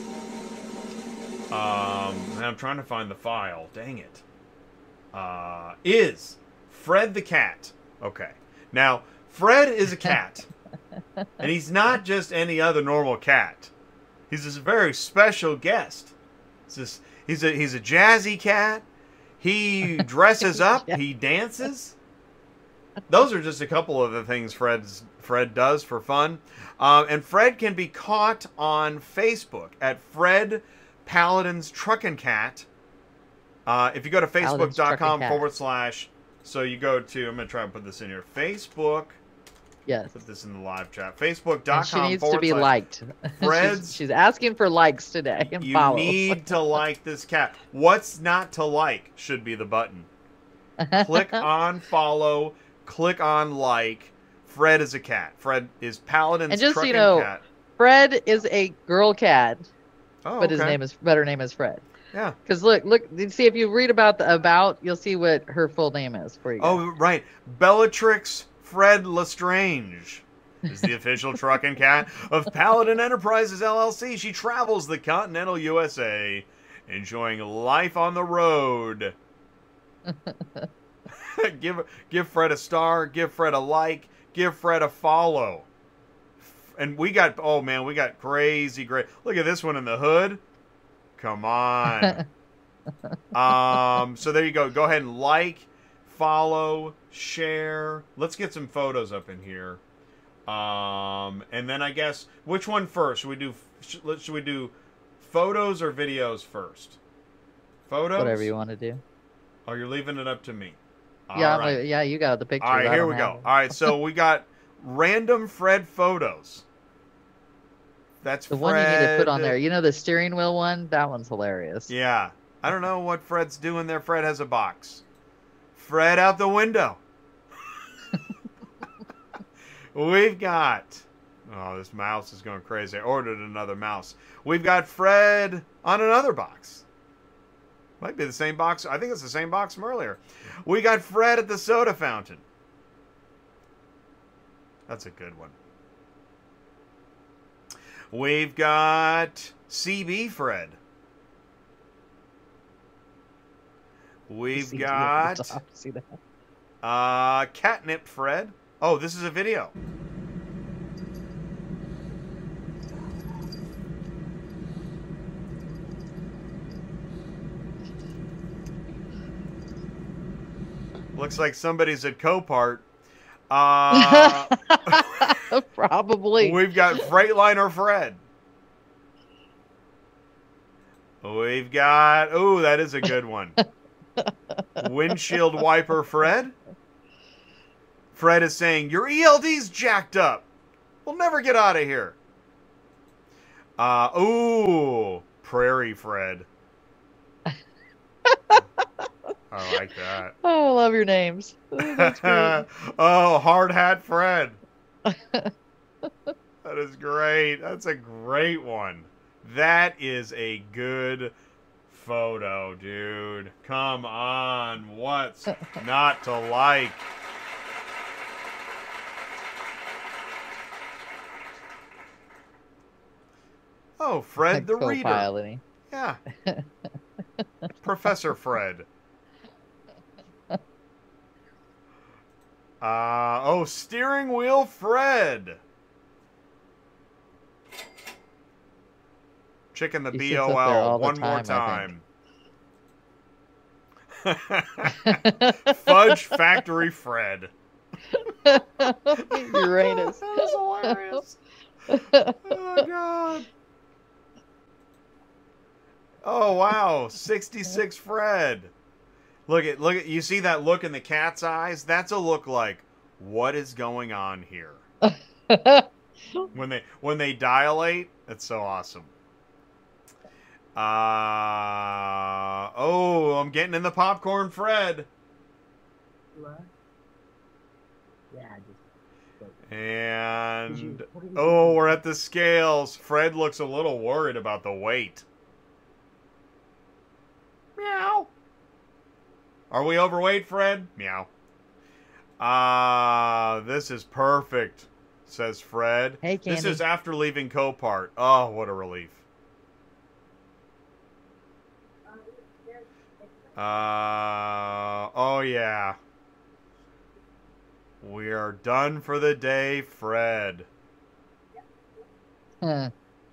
Um, I'm trying to find the file. Dang it. Uh, is Fred the Cat. Okay. Now, Fred is a cat. And he's not just any other normal cat. He's this very special guest. It's this, he's a he's a jazzy cat. He dresses up. He dances. Those are just a couple of the things Fred's Fred does for fun. Uh, and Fred can be caught on Facebook at Fred Paladin's Truckin' Cat. Uh, if you go to Paladin's facebook.com Truckin' Cat. forward slash, so you go to, I'm going to try and put this in here, Facebook, Yes. put this in the live chat, And facebook.com she needs to forward be slash. liked. Fred's- she's, she's asking for likes today and You follows. need to like this cat. What's not to like should be the button. Click on follow. Click on like. Fred is a cat. Fred is Paladin's And just so you trucking know, cat. Fred is a girl cat, Oh, but his okay. name is better name is Fred. Yeah. Because look, look, you see if you read about the about, you'll see what her full name is for you. guys. Oh, right. Bellatrix Fred Lestrange is the official trucking cat of Paladin Enterprises, L L C. She travels the continental U S A, enjoying life on the road. give give Fred a star, give Fred a like, give Fred a follow. And we got, oh man, we got crazy great. Look at this one in the hood. Come on. um, so there you go. Go ahead and like, follow, share. Let's get some photos up in here. Um, and then I guess, which one first? Should we do, should, should we do photos or videos first? Photos? Whatever you want to do. Oh, you're leaving it up to me. Yeah, All I'm right. like, yeah, you got the pictures. All right, I here don't we have go. them. All right, so we got random Fred photos. That's The Fred. one you need to put on there. You know the steering wheel one? That one's hilarious. Yeah. I don't know what Fred's doing there. Fred has a box. Fred out the window. We've got... Oh, this mouse is going crazy. I ordered another mouse. We've got Fred on another box. Might be the same box. I think it's the same box from earlier. We got Fred at the soda fountain. That's a good one. We've got C B Fred. We've See, you over got the top, see that? uh, Catnip Fred. Oh, this is a video. Looks like somebody's at Copart. Uh, Probably. We've got Freightliner Fred. We've got, oh, that is a good one. Windshield wiper Fred. Fred is saying, your E L D's jacked up. We'll never get out of here. Uh, ooh, Prairie Fred. I like that. Oh, I love your names. That's great. Oh, Hard Hat Fred. That is great. That's a great one. That is a good photo, dude. Come on. What's not to like? Oh, Fred the Reader. Co-piloting. Yeah. Professor Fred. Uh, oh, Steering Wheel Fred. Chicken the He B sits O up there L all the one more time, time. Fudge Factory Fred. Uranus. That is hilarious. Oh, God. Oh, wow. sixty-six Fred. Look at, look at, you see that look in the cat's eyes? That's a look like, what is going on here? when they, when they dilate, it's so awesome. Uh, oh, I'm getting in the popcorn Fred. What? Yeah, just... And, oh, we're at the scales. Fred looks a little worried about the weight. Meow. Are we overweight, Fred? Meow. Ah, uh, this is perfect, says Fred. Hey, Candy. This is after leaving Copart. Oh, what a relief. Uh, oh, yeah. We are done for the day, Fred. Huh.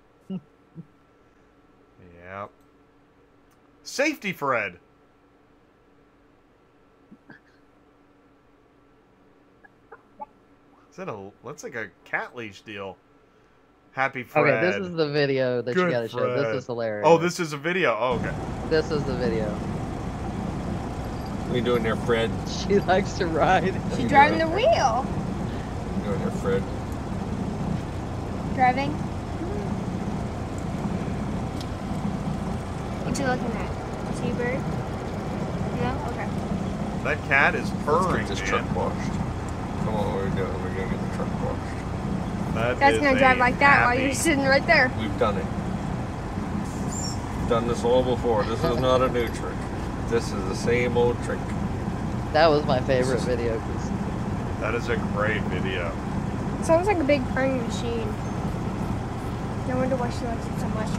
Yep. Safety Fred. Is that a, that's like a cat leash deal. Happy Fred. Okay, this is the video that Good you gotta show. Fred. This is hilarious. Oh, this is a video. Oh, okay. This is the video. What are you doing there, Fred? She likes to ride. She's driving the wheel. What are you doing there, Fred? Driving. What you looking at? Seabird? No? Okay. That cat is Let's purring, get this man. truck washed. Come on, what are we doing? We're gonna get the truck washed. That That's is gonna a drive like that while happy- you're sitting right there. We've done it. We've done this all before. This is not a new trick. This is the same old trick. That was my favorite video. 'Cause That is a great video. Sounds like a big purring machine. No wonder why she likes it so much.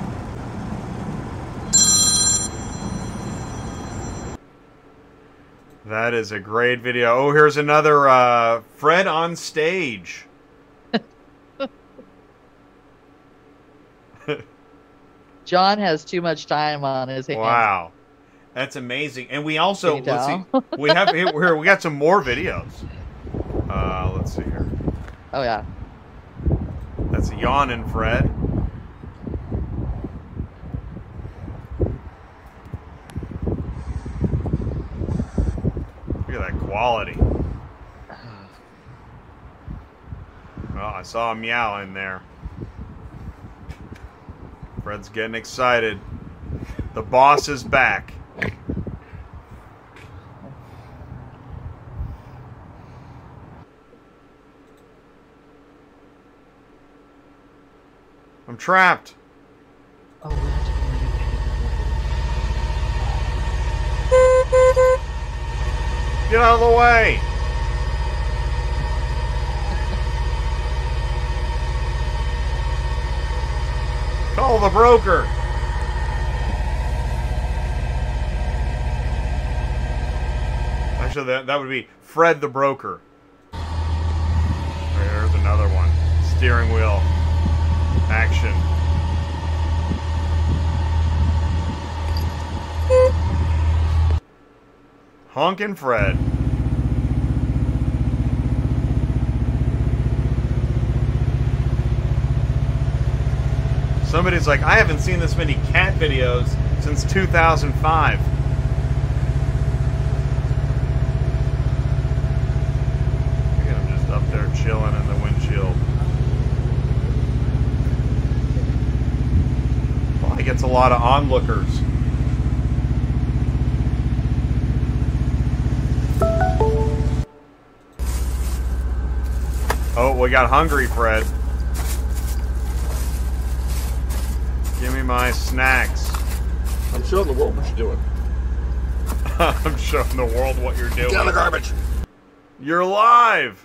That is a great video. Oh, here's another uh, Fred on stage. John has too much time on his hands. Wow, that's amazing. And we also Can you let's see, tell? we have here here, we got some more videos. Uh, let's see here. Oh yeah. That's yawning Fred. Look at that quality. Well, I saw a meow in there. Fred's getting excited. The boss is back. I'm trapped. Oh, we have to Get out of the way. Call the broker. Actually, that, that would be Fred the broker. There's another one. Steering wheel. Action. Honkin' Fred. Somebody's like, I haven't seen this many cat videos since two thousand five. Look at him just up there chilling in the windshield. Probably gets a lot of onlookers. Oh, we got hungry, Fred. Give me my snacks. I'm showing the world what you're doing. I'm showing the world what you're doing. Get out of the garbage. You're live.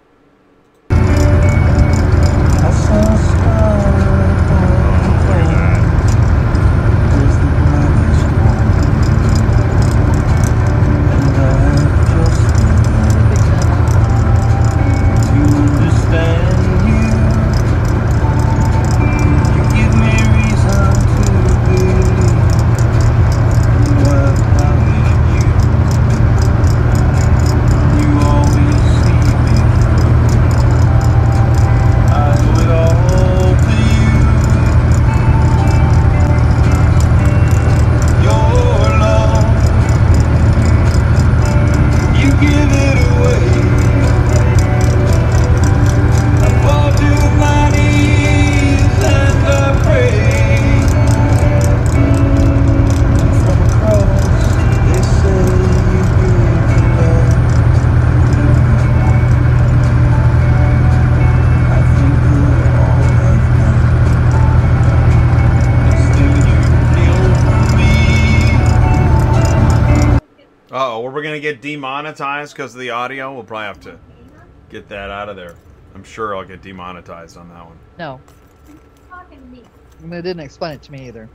Uh-oh, we're going to get demonetized because of the audio. We'll probably have to get that out of there. I'm sure I'll get demonetized on that one. No. And they didn't explain it to me either.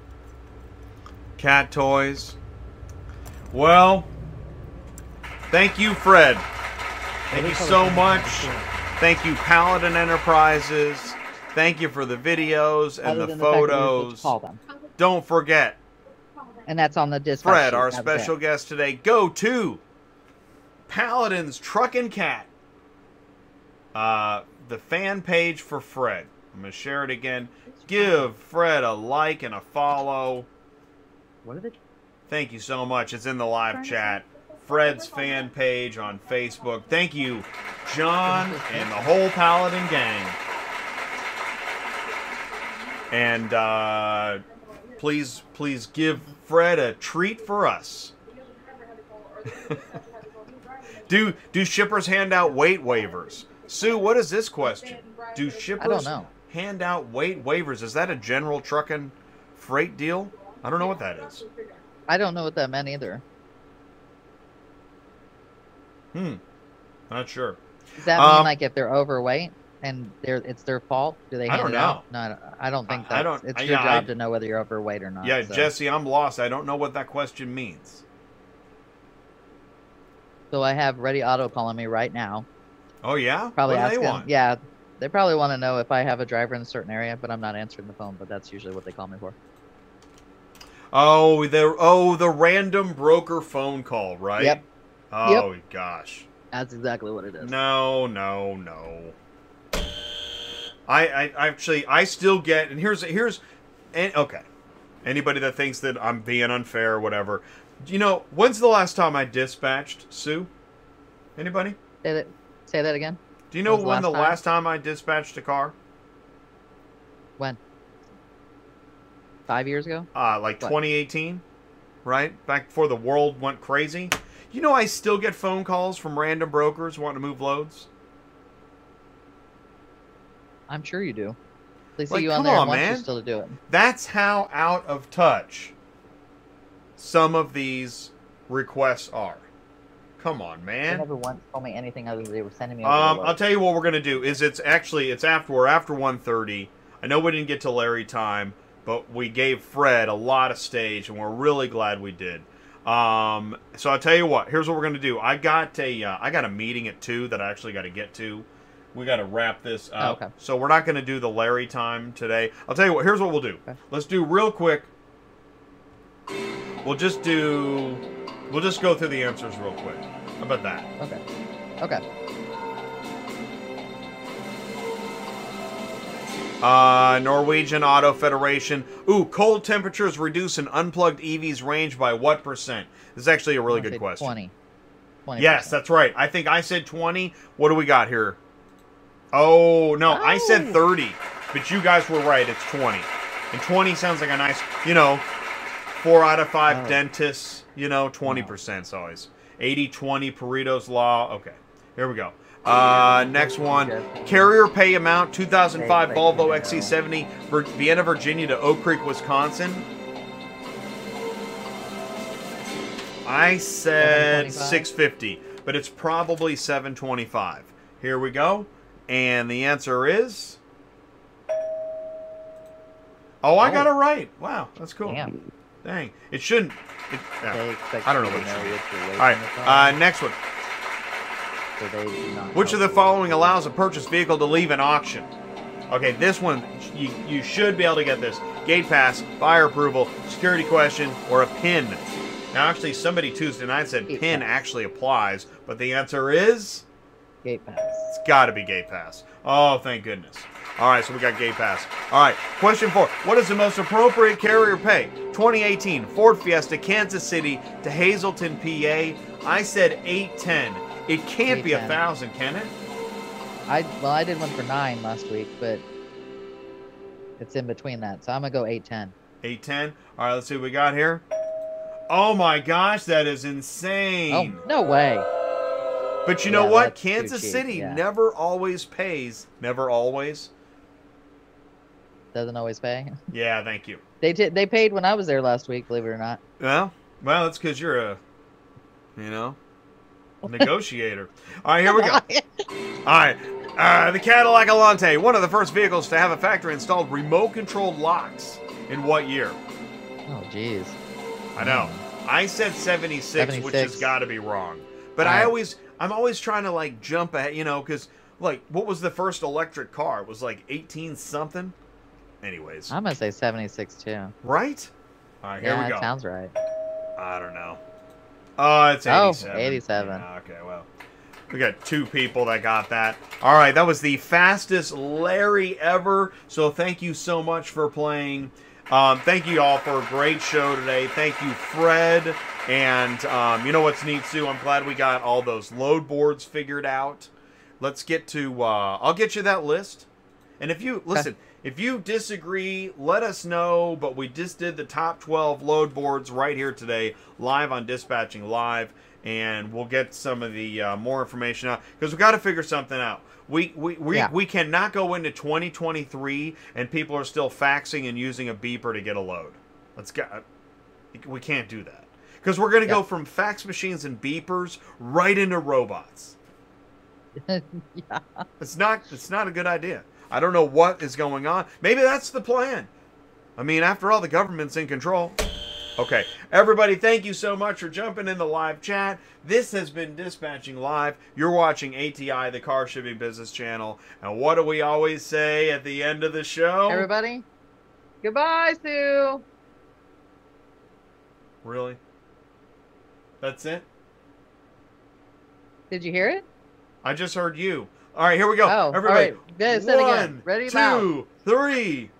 Cat toys. Well, thank you, Fred. Thank you so much. Thank you, Paladin Enterprises. Thank you for the videos and Other the than the fact that we were photos. supposed to call them. Don't forget, And that's on the dispatch Fred, sheet. our That was special it. guest today. Go to Paladin's Truck and Cat. Uh, the fan page for Fred. I'm going to share it again. Give Fred a like and a follow. What are they? Thank you so much. It's in the live chat. Fred's fan page on Facebook. Thank you, John and the whole Paladin gang. And uh, please, please give Fred a treat for us. do do shippers hand out weight waivers? Sue, what is this question? Do shippers know. hand out weight waivers? Is that a general trucking freight deal? I don't know what that is. I don't know what that meant either. Hmm. Not sure. Does that mean Um, like if they're overweight and they're it's their fault? Do they I hand don't it know. out? No, I don't- I don't think I- that's I don't- it's I- your yeah, job I- to know whether you're overweight or not. Yeah, so. Jesse, I'm lost. I don't know what that question means. So I have Ready Auto calling me right now. Oh, yeah? Probably what do asking. they want? Yeah, they probably want to know if I have a driver in a certain area, but I'm not answering the phone. But that's usually what they call me for. Oh, the oh the random broker phone call, right? Yep. Oh gosh. That's exactly what it is. No, no, no. I, I actually I still get, and here's here's and okay. Anybody that thinks that I'm being unfair or whatever, you know, when's the last time I dispatched, Sue? Anybody? Say that. Say that again. Do you know When's the when the last time? last time I dispatched a car? When? Five years ago? Uh, like What? twenty eighteen, right? Back before the world went crazy. You know, I still get phone calls from random brokers wanting to move loads. I'm sure you do. They see Like, you on come there on, and want you man. still to do it. That's how out of touch some of these requests are. Come on, They man. never once told me anything other than they were sending me. over Um, the I'll load. tell you what we're gonna do. Is it's actually it's after we're after one thirty. I know we didn't get to Larry time, but we gave Fred a lot of stage, and we're really glad we did. Um, so I'll tell you what. Here's what we're gonna do. I got a uh, I got a meeting at two that I actually got to get to. We got to wrap this up. Oh, okay. So we're not gonna do the Larry time today. I'll tell you what. Here's what we'll do. Okay. Let's do real quick. We'll just do. We'll just go through the answers real quick. How about that? Okay. Okay. Uh, Norwegian Auto Federation. Ooh, cold temperatures reduce an unplugged E V's range by what percent? This is actually a really I'm gonna good say question. twenty. twenty Yes, percent. that's right. I think I said twenty. What do we got here? Oh, no, I said Oh. thirty. But you guys were right. It's twenty. And twenty sounds like a nice, you know, four out of five Oh. dentists, you know, twenty percent is always. eighty twenty Pareto's Law. Okay, here we go. Uh, next one. Carrier pay amount, two thousand five Volvo X C seventy, Vir- Vienna, Virginia to Oak Creek, Wisconsin. I said six fifty, but it's probably seven twenty-five. Here we go. And the answer is... Oh, I got it right. Wow, that's cool. Damn. Dang. It shouldn't... It, yeah. They expect I don't know you what to it should be. what you're All right, waiting uh, for, next one. so they do not Which of the help you. following allows a purchased vehicle to leave an auction? Okay, this one, you, you should be able to get this. Gate pass, buyer approval, security question, or a pin. Now, actually, somebody Tuesday night said Gate pin pass. actually applies, but the answer is... Gate pass. It's got to be gate pass. Oh, thank goodness. All right, so we got gate pass. All right, question four. What is the most appropriate carrier pay? twenty eighteen Ford Fiesta, Kansas City to Hazleton, P A. I said eight ten. It can't be a eight ten. thousand, can it? I well, I did one for nine last week, but it's in between that, so I'm gonna go eight ten. eight ten. All right, let's see what we got here. Oh my gosh, that is insane. Oh no way! But you know Yeah, what? that's too Kansas cheap, City yeah. never always pays. Never always. Doesn't always pay. Yeah, thank you. They did. They paid when I was there last week. Believe it or not. Well, well, that's because you're a, you know, negotiator. All right, here we go. All right, uh, the Cadillac Alante, one of the first vehicles to have a factory-installed remote-controlled locks. In what year? Oh jeez. I know. I said seventy-six, which has seventy-six. got to be wrong. But I Alright. always, I'm always trying to like jump ahead, you know, because like, what was the first electric car? It was like eighteen something. Anyways, I'm gonna say seventy-six too. right? All right, here Yeah, we go. that sounds right. I don't know. Oh, it's Oh, eighty-seven. eighty-seven. Yeah, okay, well. We got two people that got that. All right, that was the fastest Larry ever. So thank you so much for playing. Um, thank you all for a great show today. Thank you, Fred. And um, you know what's neat, Sue? I'm glad we got all those load boards figured out. Let's get to, uh, I'll get you that list. And if you, listen, if you disagree, let us know. But we just did the top twelve load boards right here today, live on Dispatching Live. And we'll get some of the uh, more information out. Because we've got to figure something out. We we, we, Yeah. we cannot go into twenty twenty-three and people are still faxing and using a beeper to get a load. Let's get, we can't do that. Because we're going to go Yeah. from fax machines and beepers right into robots. Yeah. It's not it's not a good idea. I don't know what is going on. Maybe that's the plan. I mean, after all, the government's in control. Okay, everybody, thank you so much for jumping in the live chat. This has been Dispatching Live. You're watching A T I, the Car Shipping Business Channel. And what do we always say at the end of the show? Everybody, goodbye, Sue. Really? That's it? Did you hear it? I just heard you. All right, here we go. Oh, everybody, all right. Yeah, say it again. one, Ready, now. two, three.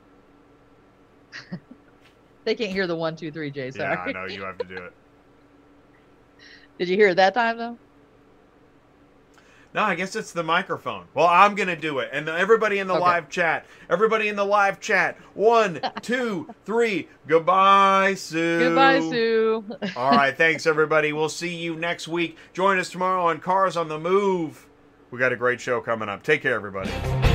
They can't hear the one, two, three, Jay. Sorry. Yeah, I know you have to do it. Did you hear it that time though? No, I guess it's the microphone. Well, I'm going to do it. And everybody in the Okay. live chat, everybody in the live chat, one, two, three, goodbye, Sue. Goodbye, Sue. All right, thanks, everybody. We'll see you next week. Join us tomorrow on Cars on the Move. We got a great show coming up. Take care, everybody.